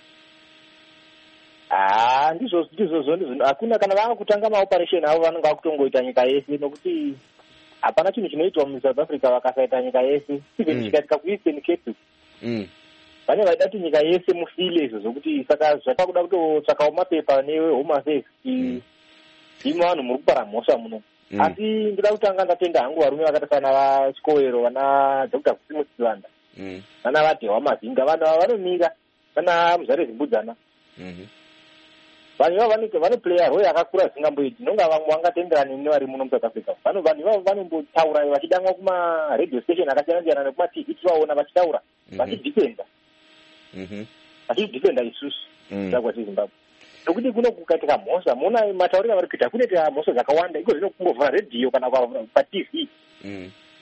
Ah, ndizvo ndizvo zvino hakuna kana vanga kutanga maoperation avo vanenge vakutongoita nyika yese, nokuti hapana chinhu chinoitwa muSouth Africa vakasaita nyika yese. Even chikatika kuEastern Cape vane vaida kuti nyika yese mufile izvo zvokuti saka zvakakuda kutotsvakawo mapepa neHome Affairs imo vanhu muri kupara mhosva muno. Asi ndida kutanga ndatenda hangu varume vakaita sana vaChikowero, vana Dr Kusimusi Sivanda, vana vaDhewa Mazinga, vanhu ava vanomira, vana Muzare Zimbudzana. Vanhu ivavo vanoplaya role yakakura zvingamboiti, nonga vamwe vangatenderani nevari muno muSouth Africa. Vanhu ivavo vanombotaura vachidangwa kuma-radio station akasiyana-siyana nekuma-T V tivaona vachitaura vachidhifenda vachidhifenda isusu chakwa cheZimbabwe. Nokuti kuno kukatika mhosva, muona matauriro avari kuita kunoita mhosva dzakawanda, iko zvino kungovhura redhiyo kana paT V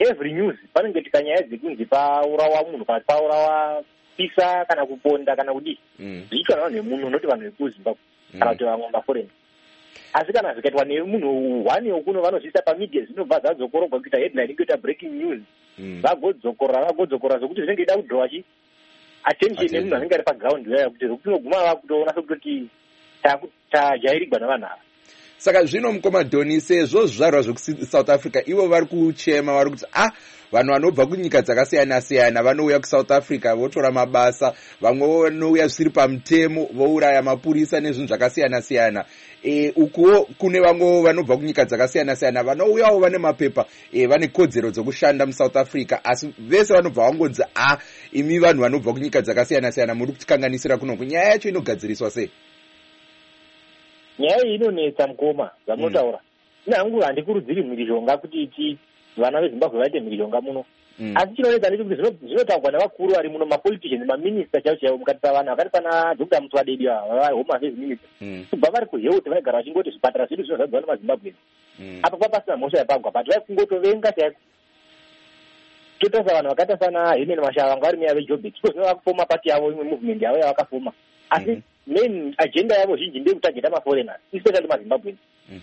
every news panenge tikanyaya dzekunzi paurawa munhu kana paurawa pisa kana kuponda kana kudii zviitwa navanhu vemunhu unoti vanhu vekuzimbabwe kana kuti vamwe maforeign. Asi kana zvikaitwa nemunhu one wekuno vanozviisa pamedia zvinobva zvadzokorogwa kuita headline ikuita breaking news vagodzokorora vagodzokorora zvokuti zvinenge ida kudrowa chi attention yemunhu anenge ari paground yaya kuti zvokuti unoguma vakutoona sokutoti tajairigwa navanhu ava. Saka zvino mukomadhoni sezvo zvizvarwa zvekusouth Africa ivo vari kuchema vari kuti ah vanhu vanobva kunyika dzakasiyana siyana vanouya kuSouth Africa votora mabasa, vamwe vanouya zvisiri pamutemo vouraya mapurisa nezvinhu zvakasiyana siyana. E, ukuwo kune vamwe vanobva kunyika dzakasiyana siyana vanouyawo vane mapepa e, vane kodzero dzokushanda muSouth Africa, asi vese vanobva vangonzi ah imi vanhu vanobva kunyika dzakasiyana siyana muri kutikanganisira kuno. Nyaya yacho inogadziriswa sei? Nyaya iyi inonetsa mukoma zvamunotaura. Ine hangu handikurudziri mhirizhonga kuti ti vana veZimbabwe vaite mhirizhonga muno. Asi chinonetsa ndechekuti zvinotaurwa navakuru vari muno, mapoliticians, maminista chaivo chaivo, mukati pavanhu vakati pana Dr Mutwadedi Home Affairs Minister kubva vari kuheuti vaigara vachingoti zvipatara zvedu zvinozadzwa nemaZimbabwe apa papasina mhosva yapagwa but vai kungotovenga chaiko. Totarisa vanhu vakaita sana Helen Mashava vanga vari meya veJoburg because vakufoma pati yavo imwe movement yavo yavakafoma, asi main agenda yavo zhinji ndeyekutageta maforeigners especially maZimbabwe.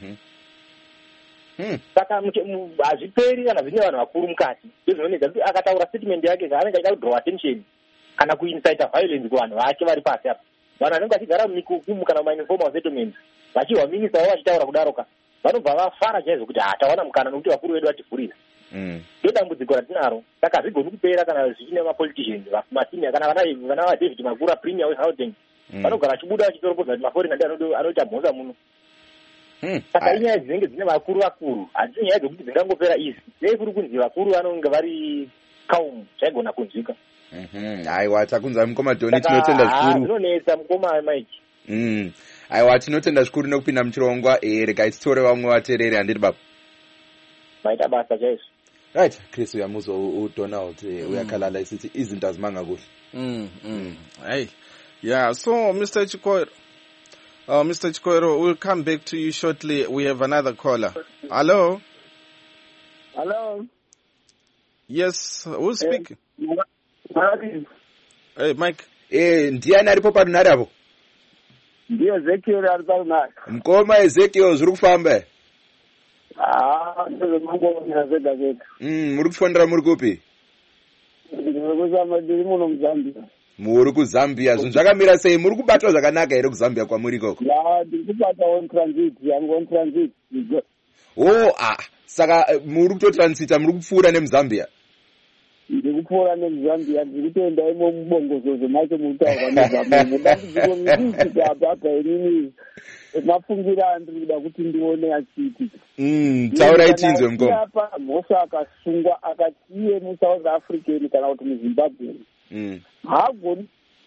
Saka hazviperi kana zvine vanhu vakuru mukati ndozvinonetsa kuti akataura statement yake zvaanenge achida kudrow attention kana kuincita violence kuvanhu vake vari pasi apa. Vanhu vanenge vachigara mumikukumu kana mumainformal settlements vachihwa minista wavo vachitaura kudaroka vanobva vafara chaizvo kuti hatawana mukana nokuti vakuru vedu vativhurira. Ndodambudziko ratinaro. Saka hazvigoni kupera kana zvichine mapoliticians masenior kana vana vaDavid Magura Premier weGauteng vanogara vachibuda vachitoropodza kuti maforeigner ndiwo anoita mhosva muno. Saka inyaya dzinenge dzine vakuru vakuru hadzisi nyaya dzokuti dzingangopera izi. Sei kuri kunzi vakuru vanonge vari kaum zvaigona kunzwika. Aiwa takunzwa mukomadhoni, tinotenda zvikuru. Zvinonetsa mukoma Mike. Aiwa tinotenda zvikuru nekupinda muchirongwa. Regai titore vamwe vateereri handiti baba. Maita basa chaizvo. Right, Chris uyamuzwa uDonald uyakhalala isithi izinto azimanga kuhle. Mm. Mm. Hey. Yeah, so Mister Chikoero. Uh, Mister Chikoero, we'll come back to you shortly. We have another caller. Hello? Hello? Yes, who's speaking? Hey, hey Mike. Eh, ndiani aripo parunhare apo? Ndiye Ezekiel ari parunhare. Mukoma Ezekiel zviri kufamba? Ah, ndozvemangomira zvega zvega. Mm, muri kufondera muri kupi? Ndiri kuzama ndiri muno muZambia. Muri kuZambia, zvinhu zvakamira sei? Muri kubatwa zvakanaka here kuZambia kwamuri ikoko? Ya, ndiri kubata on transit, yangu on transit. Oh, ah, saka muri kutotransita, muri kupfuura nemuZambia? Ndiri kupfuura nemuZambia, ndiri kutoenda imo mubongozozo macho mutaurwa neZambia. Ndambudziko ndiriitika apa apa inini mafungira ndiri kuda kuti ndione achiitika. Mm, taurai tinzwe mukoma. Apa mhosva akasungwa akati iye muSouth African kana kuti muZimbabwe. Mm. Hagoni.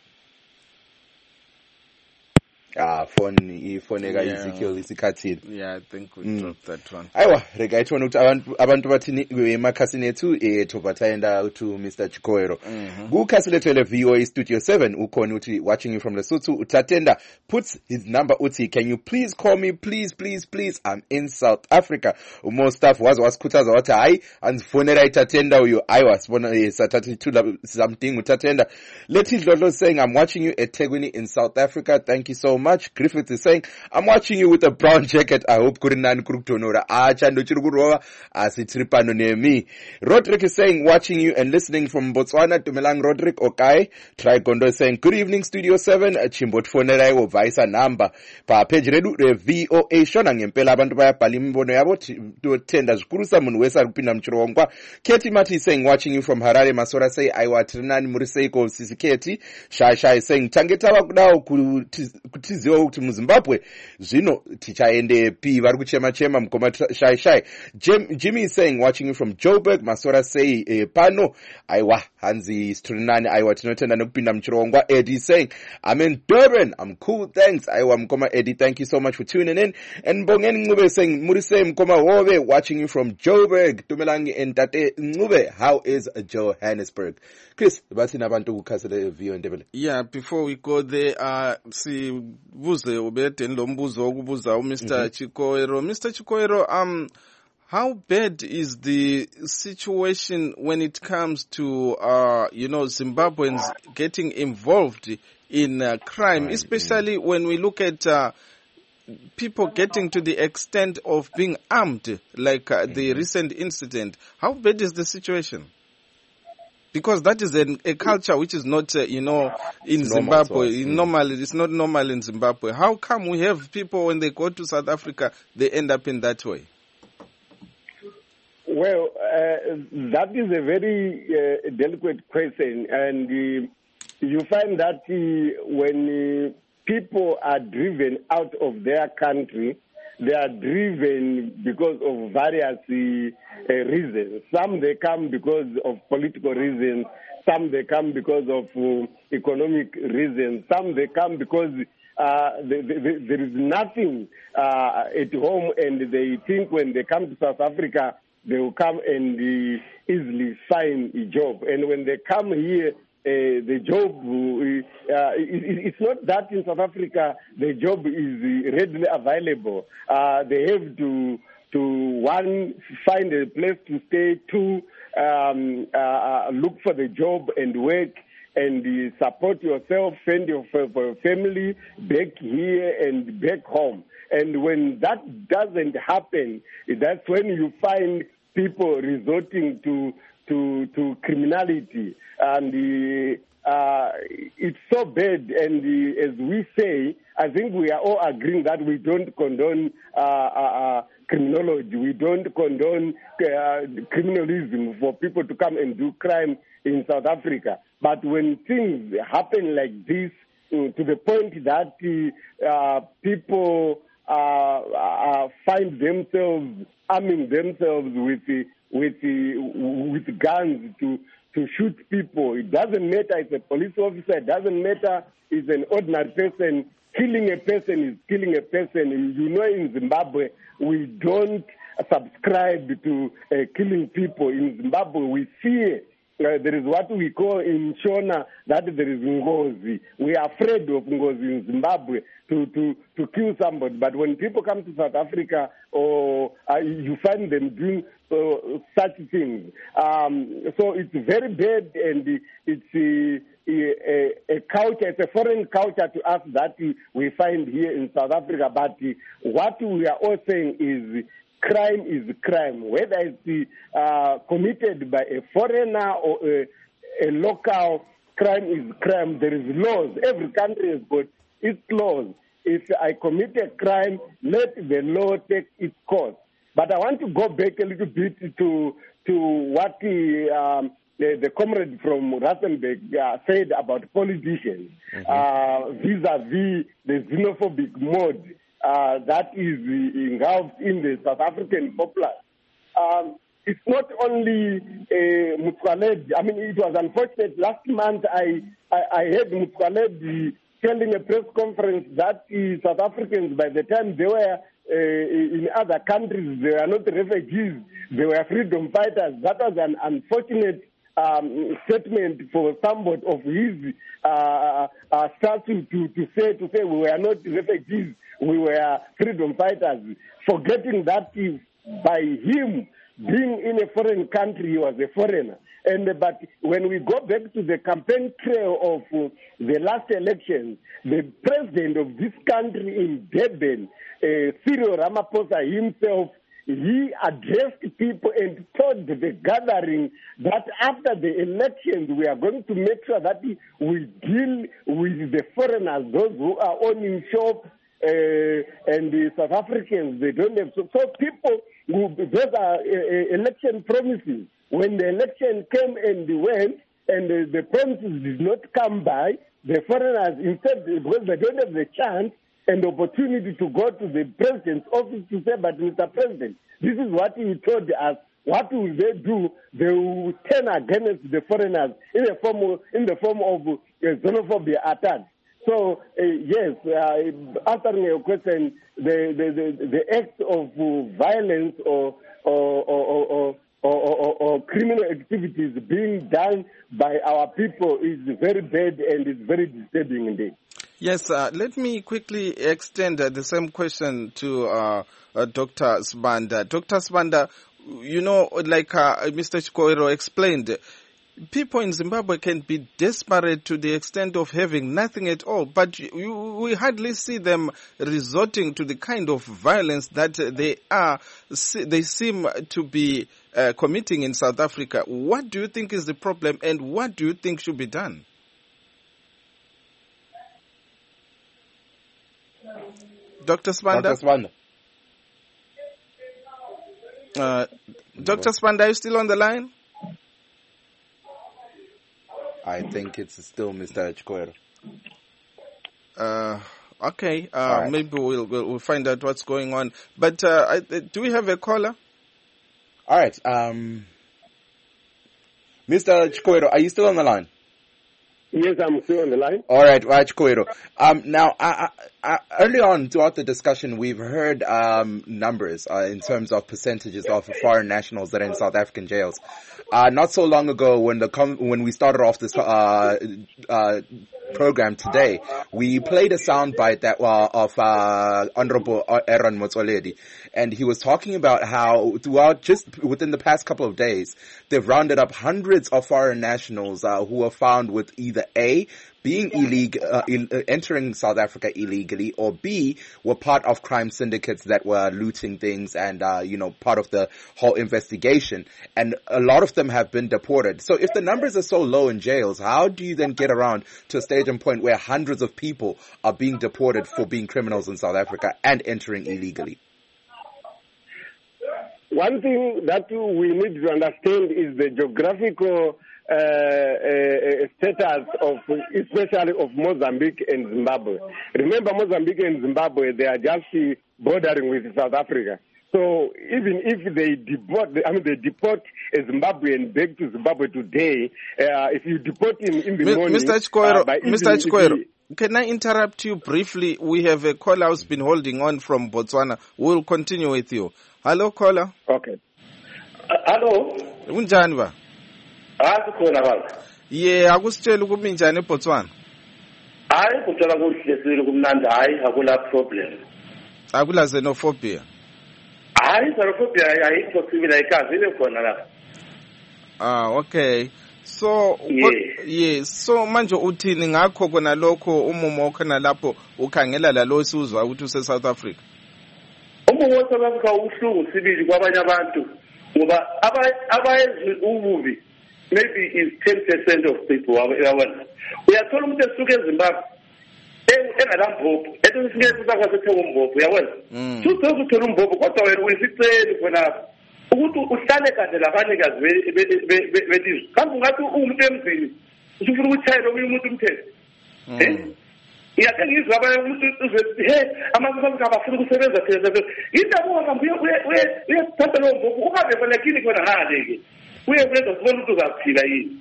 Ah, phone ifoneka Ezekiel isikhathini. Yeah, I think we mm. dropped that one. Aiwa, rega tione ukuthi abantu abantu bathini emakhasini ethu eh topataenda to Mister Chikoero. Kukhasi lethu le V O A Studio seven ukhona uthi watching you from Lesotho utatenda puts his number uthi can you please call me please please please I'm in South Africa. Umo staff wazi wasikhuthaza wathi hayi anzifonela itatenda uyo aiwa sibona sathathi thula something utatenda. Lethi Dlodlo saying I'm watching you at Tegwini in South Africa. Thank you so much. Griffith is saying I'm watching you with a brown jacket. I hope kuri nani kuri kutonora acha ndochiri kurova asi tiri pano nemi. Roderick is saying watching you and listening from Botswana. Tumelang Roderick okay. Trigondo is saying good evening Studio seven. Chimbotfonera iwo vaisa number pa page redu re V O A shona ngempela abantu bayabhala imbono yabo totenda zvikuru sa munhu wese ari kupinda muchirongwa. Katie Mati is saying watching you from Harare. Masora say aiwa tiri nani muri seiko sisi Katie. Shasha is saying tangeta kudawo kutiziwa kuti muZimbabwe zvino tichaende pi vari kuchema chema mukoma shai shai. Jimmy is saying watching you from Joburg. Masora say eh, pano aiwa hanzi strinani aiwa tinotenda nekupinda muchirongwa. Eddie is saying I'm in Durban, I'm cool thanks aiwa mukoma Eddie, thank you so much for tuning in. And Bongeni Ngube saying muri say mukoma Hove watching you from Joburg. Tumelangi entate Ngube, how is Johannesburg? Chris, bathina abantu kukhasele V O A Ndebele. Yeah, before we go there uh si buze ubete lombuzo okubuza uMr Chikoero. Mister Chikoero, um How bad is the situation when it comes to, uh, you know, Zimbabweans getting involved in uh, crime, especially when we look at uh, people getting to the extent of being armed, like uh, the recent incident? How bad is the situation? Because that is an, a culture which is not, uh, you know, in it's Zimbabwe. Normal, mm. Normal, it's not normal in Zimbabwe. How come we have people, when they go to South Africa, they end up in that way? Well, uh, that is a very uh, delicate question, and uh, you find that uh, when uh, people are driven out of their country, they are driven because of various uh, uh, reasons. Some they come because of political reasons, some they come because of uh, economic reasons, some they come because uh, they, they, there is nothing uh, at home, and they think when they come to South Africa, they will come and uh, easily find a job. And when they come here, uh, the job, uh, it, it's not that in South Africa the job is readily available. Uh, they have to, to one, find a place to stay, two, um, uh, look for the job and work, and uh, support yourself, fend your family back here and back home. And when that doesn't happen, that's when you find people resorting to to to criminality, and uh, uh, it's so bad. And uh, as we say, I think we are all agreeing that we don't condone uh, uh, criminology. We don't condone uh, criminalism for people to come and do crime in South Africa. But when things happen like this, uh, to the point that uh, people Uh, uh, find themselves arming themselves with uh, with uh, with guns to to shoot people. It doesn't matter if it's a police officer. It doesn't matter if it's an ordinary person. Killing a person is killing a person. You know, in Zimbabwe, we don't subscribe to uh, killing people. In Zimbabwe, we fear. Uh, there is what we call in Shona that there is ngozi. We are afraid of ngozi in Zimbabwe to, to, to kill somebody. But when people come to South Africa, or uh, you find them doing uh, such things. Um, so it's very bad, and it's a, a, a culture, it's a foreign culture to us that we find here in South Africa. But what we are all saying is, crime is crime, whether it's uh, committed by a foreigner or a, a local. Crime is crime. There is laws. Every country has got its laws. If I commit a crime, let the law take its course. But I want to go back a little bit to to what the, um, the, the comrade from Rustenburg uh, said about politicians, mm-hmm. uh, vis-a-vis the xenophobic mode Uh, that is engulfed in the South African populace. Um, it's not only uh, Motsoaledi. I mean, it was unfortunate. Last month, I, I, I heard Motsoaledi telling a press conference that uh, South Africans, by the time they were uh, in other countries, they were not refugees, they were freedom fighters. That was an unfortunate Um, statement for somebody of his uh, uh, stature to, to say to say we were not refugees, we were freedom fighters, forgetting that he, by him being in a foreign country, he was a foreigner. And but when we go back to the campaign trail of uh, the last election, the president of this country in Durban, uh, Cyril Ramaphosa himself, he addressed people and told the gathering that after the elections, we are going to make sure that we deal with the foreigners, those who are owning shops, uh, and the South Africans, they don't have. So, so people, who, those are uh, election promises. When the election came and went, and the, the promises did not come by, the foreigners, instead, because they don't have the chance, and the opportunity to go to the president's office to say, but Mister President, this is what he told us. What will they do? They will turn against the foreigners in the form of, in the form of uh, xenophobia attacks. So, uh, yes, uh, answering your question, the, the, the, the act of uh, violence or or, or, or, or, or or criminal activities being done by our people is very bad and is very disturbing indeed. Yes, uh, let me quickly extend uh, the same question to uh, uh, Doctor Sibanda. Doctor Sibanda, you know, like uh, Mister Chikoero explained, people in Zimbabwe can be desperate to the extent of having nothing at all, but you, we hardly see them resorting to the kind of violence that they are, they seem to be uh, committing in South Africa. What do you think is the problem, and what do you think should be done? Doctor Sibanda? Doctor Sibanda. Uh, Doctor Sibanda, are you still on the line? I think it's still Mister Chikoero. Uh, okay, uh, right. maybe we'll, we'll we'll find out what's going on. But uh, I, do we have a caller? All right, um, Mister Chikoero, are you still on the line? Yes, I'm still on the line. All right, right, Chikoero. Um, now, I, I, I, early on throughout the discussion, we've heard um, numbers uh, in terms of percentages of foreign nationals that are in South African jails. Uh, not so long ago, when the com- when we started off this uh, uh, program today, we played a soundbite that uh, of uh, Honorable Aaron Motsoaledi, and he was talking about how throughout just within the past couple of days, they've rounded up hundreds of foreign nationals uh, who were found with either A, being illegal, uh, Ill- uh, entering South Africa illegally, or B, were part of crime syndicates that were looting things and, uh, you know, part of the whole investigation. And a lot of them have been deported. So if the numbers are so low in jails, how do you then get around to a stage and point where hundreds of people are being deported for being criminals in South Africa and entering illegally? One thing that we need to understand is the geographical uh, uh, status of, especially of Mozambique and Zimbabwe. Remember, Mozambique and Zimbabwe, they are just bordering with South Africa. So even if they deport, I mean, they deport a Zimbabwean back to Zimbabwe today, uh, if you deport him in the M- morning... Mister Chikoero, uh, Mister Chikoero, can I interrupt you briefly? We have a caller who's been holding on from Botswana. We'll continue with you. Hello, caller. Okay. Uh, hello. Unjani ba? Asikhona baba. Ye, akusitshela ukumi njani eBotswana? Hayi kutshala kuhlesile kumnandi hayi akula problem. Akula xenophobia. Hayi xenophobia ayikho sibila ikazi ile khona lapha. Ah, okay. So, yeah. yes. So manje uthini ngakho kona lokho umumo khona lapho ukhangela lalo isuzwa ukuthi use South Africa? Umumo wa South Africa uhlungu sibili kwabanye abantu ngoba abayenzi ububi maybe is ten percent of people yabona. Uyathola umuntu esuka eZimbabwe engalambopho ethi sifike kusaka sethe umbopho yabona. Suthola ukuthola umbopho kodwa wena uyisiceli khona ukuthi uhlale kade labanikazi belizwe. Kambe ungathi umuntu emzini usufuna ukuthayela omunye umuntu umthetho. Eh? Iyake ngizwa abanye umuntu uzothi he amaZulu abafuna ukusebenza phela. Indaba uhambe uye uyathatha lo mbopho uhambe khona kini khona hale ke. Uye kwenza sibona ukuthi uzaphila yini.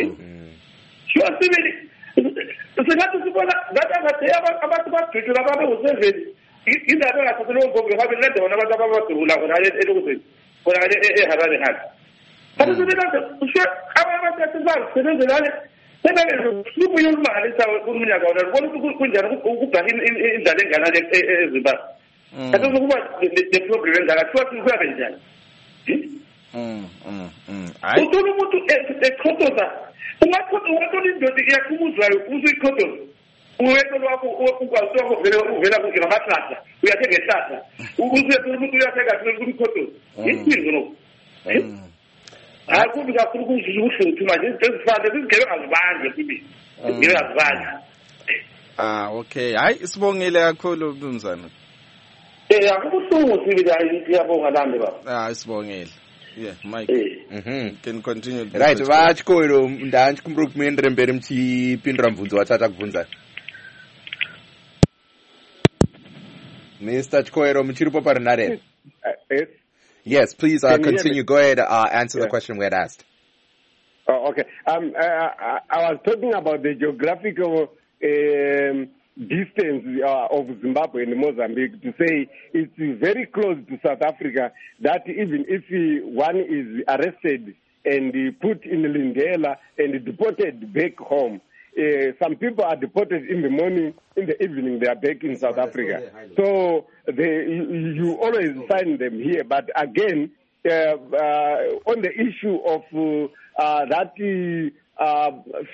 Sho sibili singathi sibona ngathi ngathi abantu badudula ababe useveni. Indaba engathatha lo mbopho ngabe lenda bona abantu ababadula khona elokuzeni. Khona eHarare haka. Kanti sibona usho abantu basebenza sebenzele sebele sibuye imali sawo kuminyaka wona ubona ukuthi kunjani ukubhaka indlela engana eZimbabwe. Kanti ukuba the problem engaka kuthiwa kuyabe njani? Mm mm mm. Hayi. Uthola umuntu eqhotoza. Ungathola ungathola indoda iyakhumuzwayo uzuyiqhotoza. Uwethu lwakho ukwazi ukho vele uvela kungena amahlahla. Uyathenga ehlahla. Uzuyethola umuntu uyathenga kumkhotoza. Yini ngono? Eh? Akubi kakhulu kuzuhluthu manje izifande zigebe ngazibanje sibi. Ngeke ngazibanje. Ah, okay. Hayi sibongile kakhulu mnumzana. Eh akubuhlungu sibi hayi siyabonga lami baba. Ah, sibongile. Yeah, Mike. Mhm. Can continue. Right, va Chikoero ndanchi kumro kumendre mberi mchi pindra mvunzo watata kubvunza. Mister Chikoero mchiripo parinare. Yes. Yes, please uh, continue. Go ahead, uh, answer yeah. the question we had asked. Oh, okay. Um, I, I, I was talking about the geographical um, distance uh, of Zimbabwe and Mozambique to say it's very close to South Africa, that even if one is arrested and put in Lindela and deported back home, uh, some people are deported in the morning, in the evening they are back in South Africa. So they, you, you always find them here. But again, uh, uh, on the issue of uh, uh, that uh,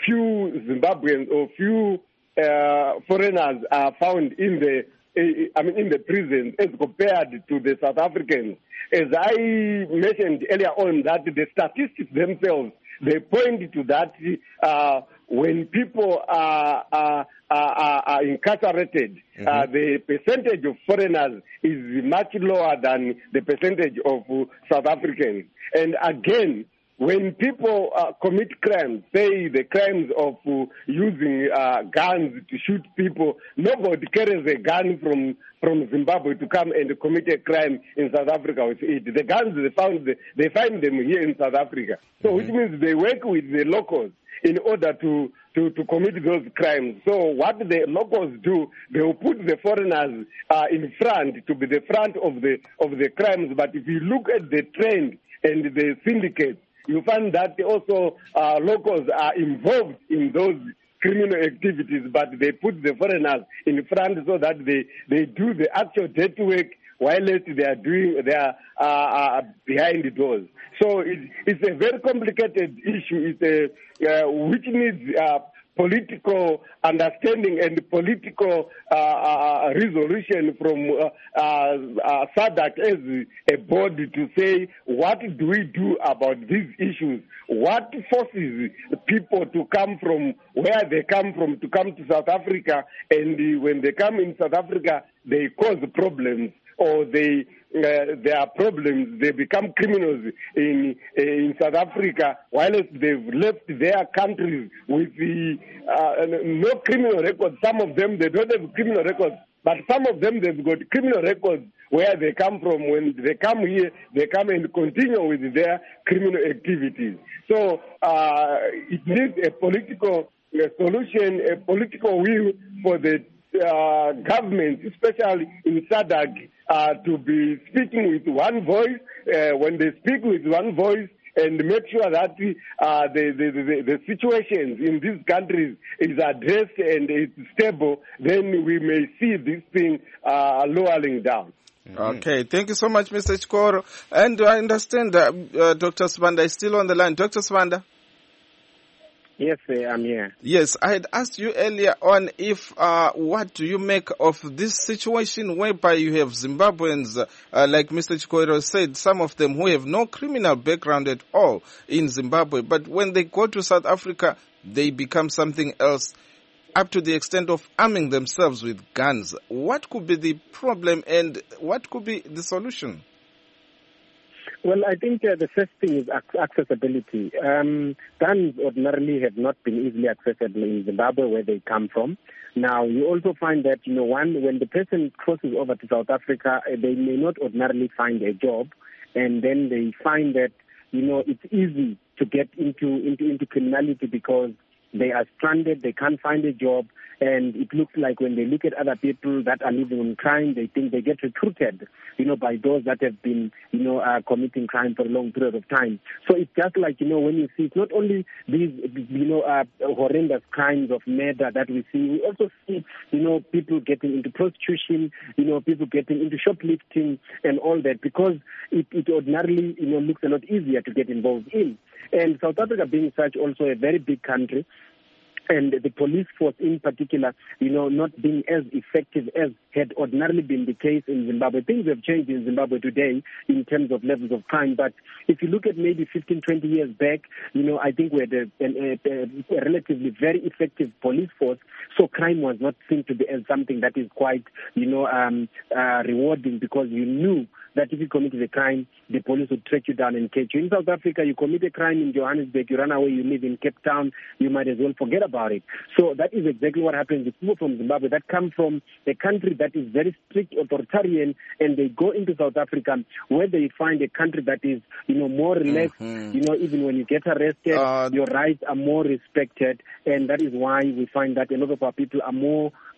few Zimbabweans or few uh, foreigners are found in the, uh, I mean, in the prisons as compared to the South Africans. As I mentioned earlier on, that the statistics themselves, they point to that uh, when people are, are, are, are incarcerated, mm-hmm. uh, the percentage of foreigners is much lower than the percentage of uh, South Africans. And again, when people uh, commit crimes, say the crimes of uh, using uh, guns to shoot people, nobody carries a gun from from Zimbabwe to come and commit a crime in South Africa with it. The guns, they found, they find them here in South Africa. So mm-hmm. which means they work with the locals in order to, to, to commit those crimes. So what the locals do, they will put the foreigners uh, in front to be the front of the of the crimes. But if you look at the trend and the syndicates, you find that also uh, locals are involved in those criminal activities, but they put the foreigners in front so that they, they do the actual dirty work while they are doing they are uh, uh, behind the doors. So it, it's a very complicated issue. It's a uh, which needs uh, political understanding and political uh, uh, resolution from uh, uh, uh, SADC as a body to say, what do we do about these issues? What forces people to come from where they come from to come to South Africa, and when they come in South Africa, they cause problems or they uh, there are problems, they become criminals in uh, in South Africa, while they've left their countries with the, uh, no criminal records. Some of them, they don't have criminal records, but some of them, they've got criminal records where they come from. When they come here, they come and continue with their criminal activities. So uh, it needs a political a solution, a political will for the uh, government, especially in SADC, Uh, to be speaking with one voice. Uh, when they speak with one voice and make sure that uh, the, the, the, the situations in these countries is addressed and it's stable, then we may see this thing uh, lowering down. Okay, thank you so much, Mister Chikoro. And I understand that uh, Doctor Sibanda is still on the line. Doctor Sibanda? Yes, uh, I'm here. Yes, I had asked you earlier on if, uh, what do you make of this situation whereby you have Zimbabweans, uh, like Mister Chikoro said, some of them who have no criminal background at all in Zimbabwe, but when they go to South Africa, they become something else, up to the extent of arming themselves with guns. What could be the problem and what could be the solution? Well, I think uh, the first thing is accessibility. Um, guns ordinarily have not been easily accessible in Zimbabwe, where they come from. Now, you also find that, you know, one, when the person crosses over to South Africa, uh, they may not ordinarily find a job, and then they find that, you know, it's easy to get into, into, into criminality because they are stranded, they can't find a job, and it looks like when they look at other people that are living in crime, they think they get recruited, you know, by those that have been, you know, uh, committing crime for a long period of time. So it's just like, you know, when you see, it's not only these, you know, uh, horrendous crimes of murder that we see, we also see, you know, people getting into prostitution, you know, people getting into shoplifting and all that, because it, it ordinarily, you know, looks a lot easier to get involved in. And South Africa being such also a very big country, and the police force in particular, you know, not being as effective as had ordinarily been the case in Zimbabwe. Things have changed in Zimbabwe today in terms of levels of crime, but if you look at maybe fifteen, twenty years back, you know, I think we had a, a, a, a relatively very effective police force, so crime was not seen to be as something that is quite, you know, um, uh, rewarding, because you knew that if you committed a crime, the police would track you down and catch you. In South Africa, you commit a crime in Johannesburg, you run away, you live in Cape Town, you might as well forget about it. So that is exactly what happens with people from Zimbabwe that come from a country that is very strict, authoritarian, and they go into South Africa where they find a country that is, you know, more relaxed. Mm-hmm. You know, even when you get arrested, uh, your rights are more respected, and that is why we find that a lot of our people are more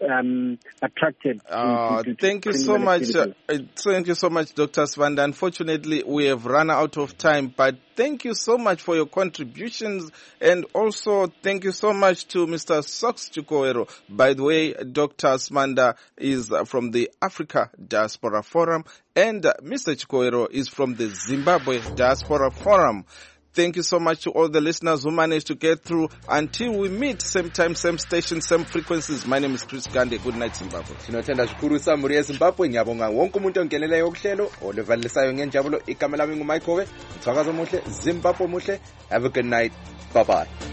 um, attracted. To, uh, to, to thank you so much. Uh, thank you so much, Doctor Sibanda. Unfortunately, we have run out of time, but thank you so much for your contributions, and also thank you so much to Mister Sox Chikoero. By the way, Doctor Sibanda is from the Africa Diaspora Forum, and Mister Chikoero is from the Zimbabwe Diaspora Forum. Thank you so much to all the listeners who managed to get through. Until we meet, same time, same station, same frequencies. My name is Chris Gande. Good night, Zimbabwe. Sinotenda zvikuru samuri yeZimbabwe. Ngiyabonga wonke umuntu ongeneleyo uhlelo oluvalisayo ngenjabulo. Igama lami nguMike Howe. Mthwakazo muhle, Zimbabwe muhle. Have a good night. Bye bye.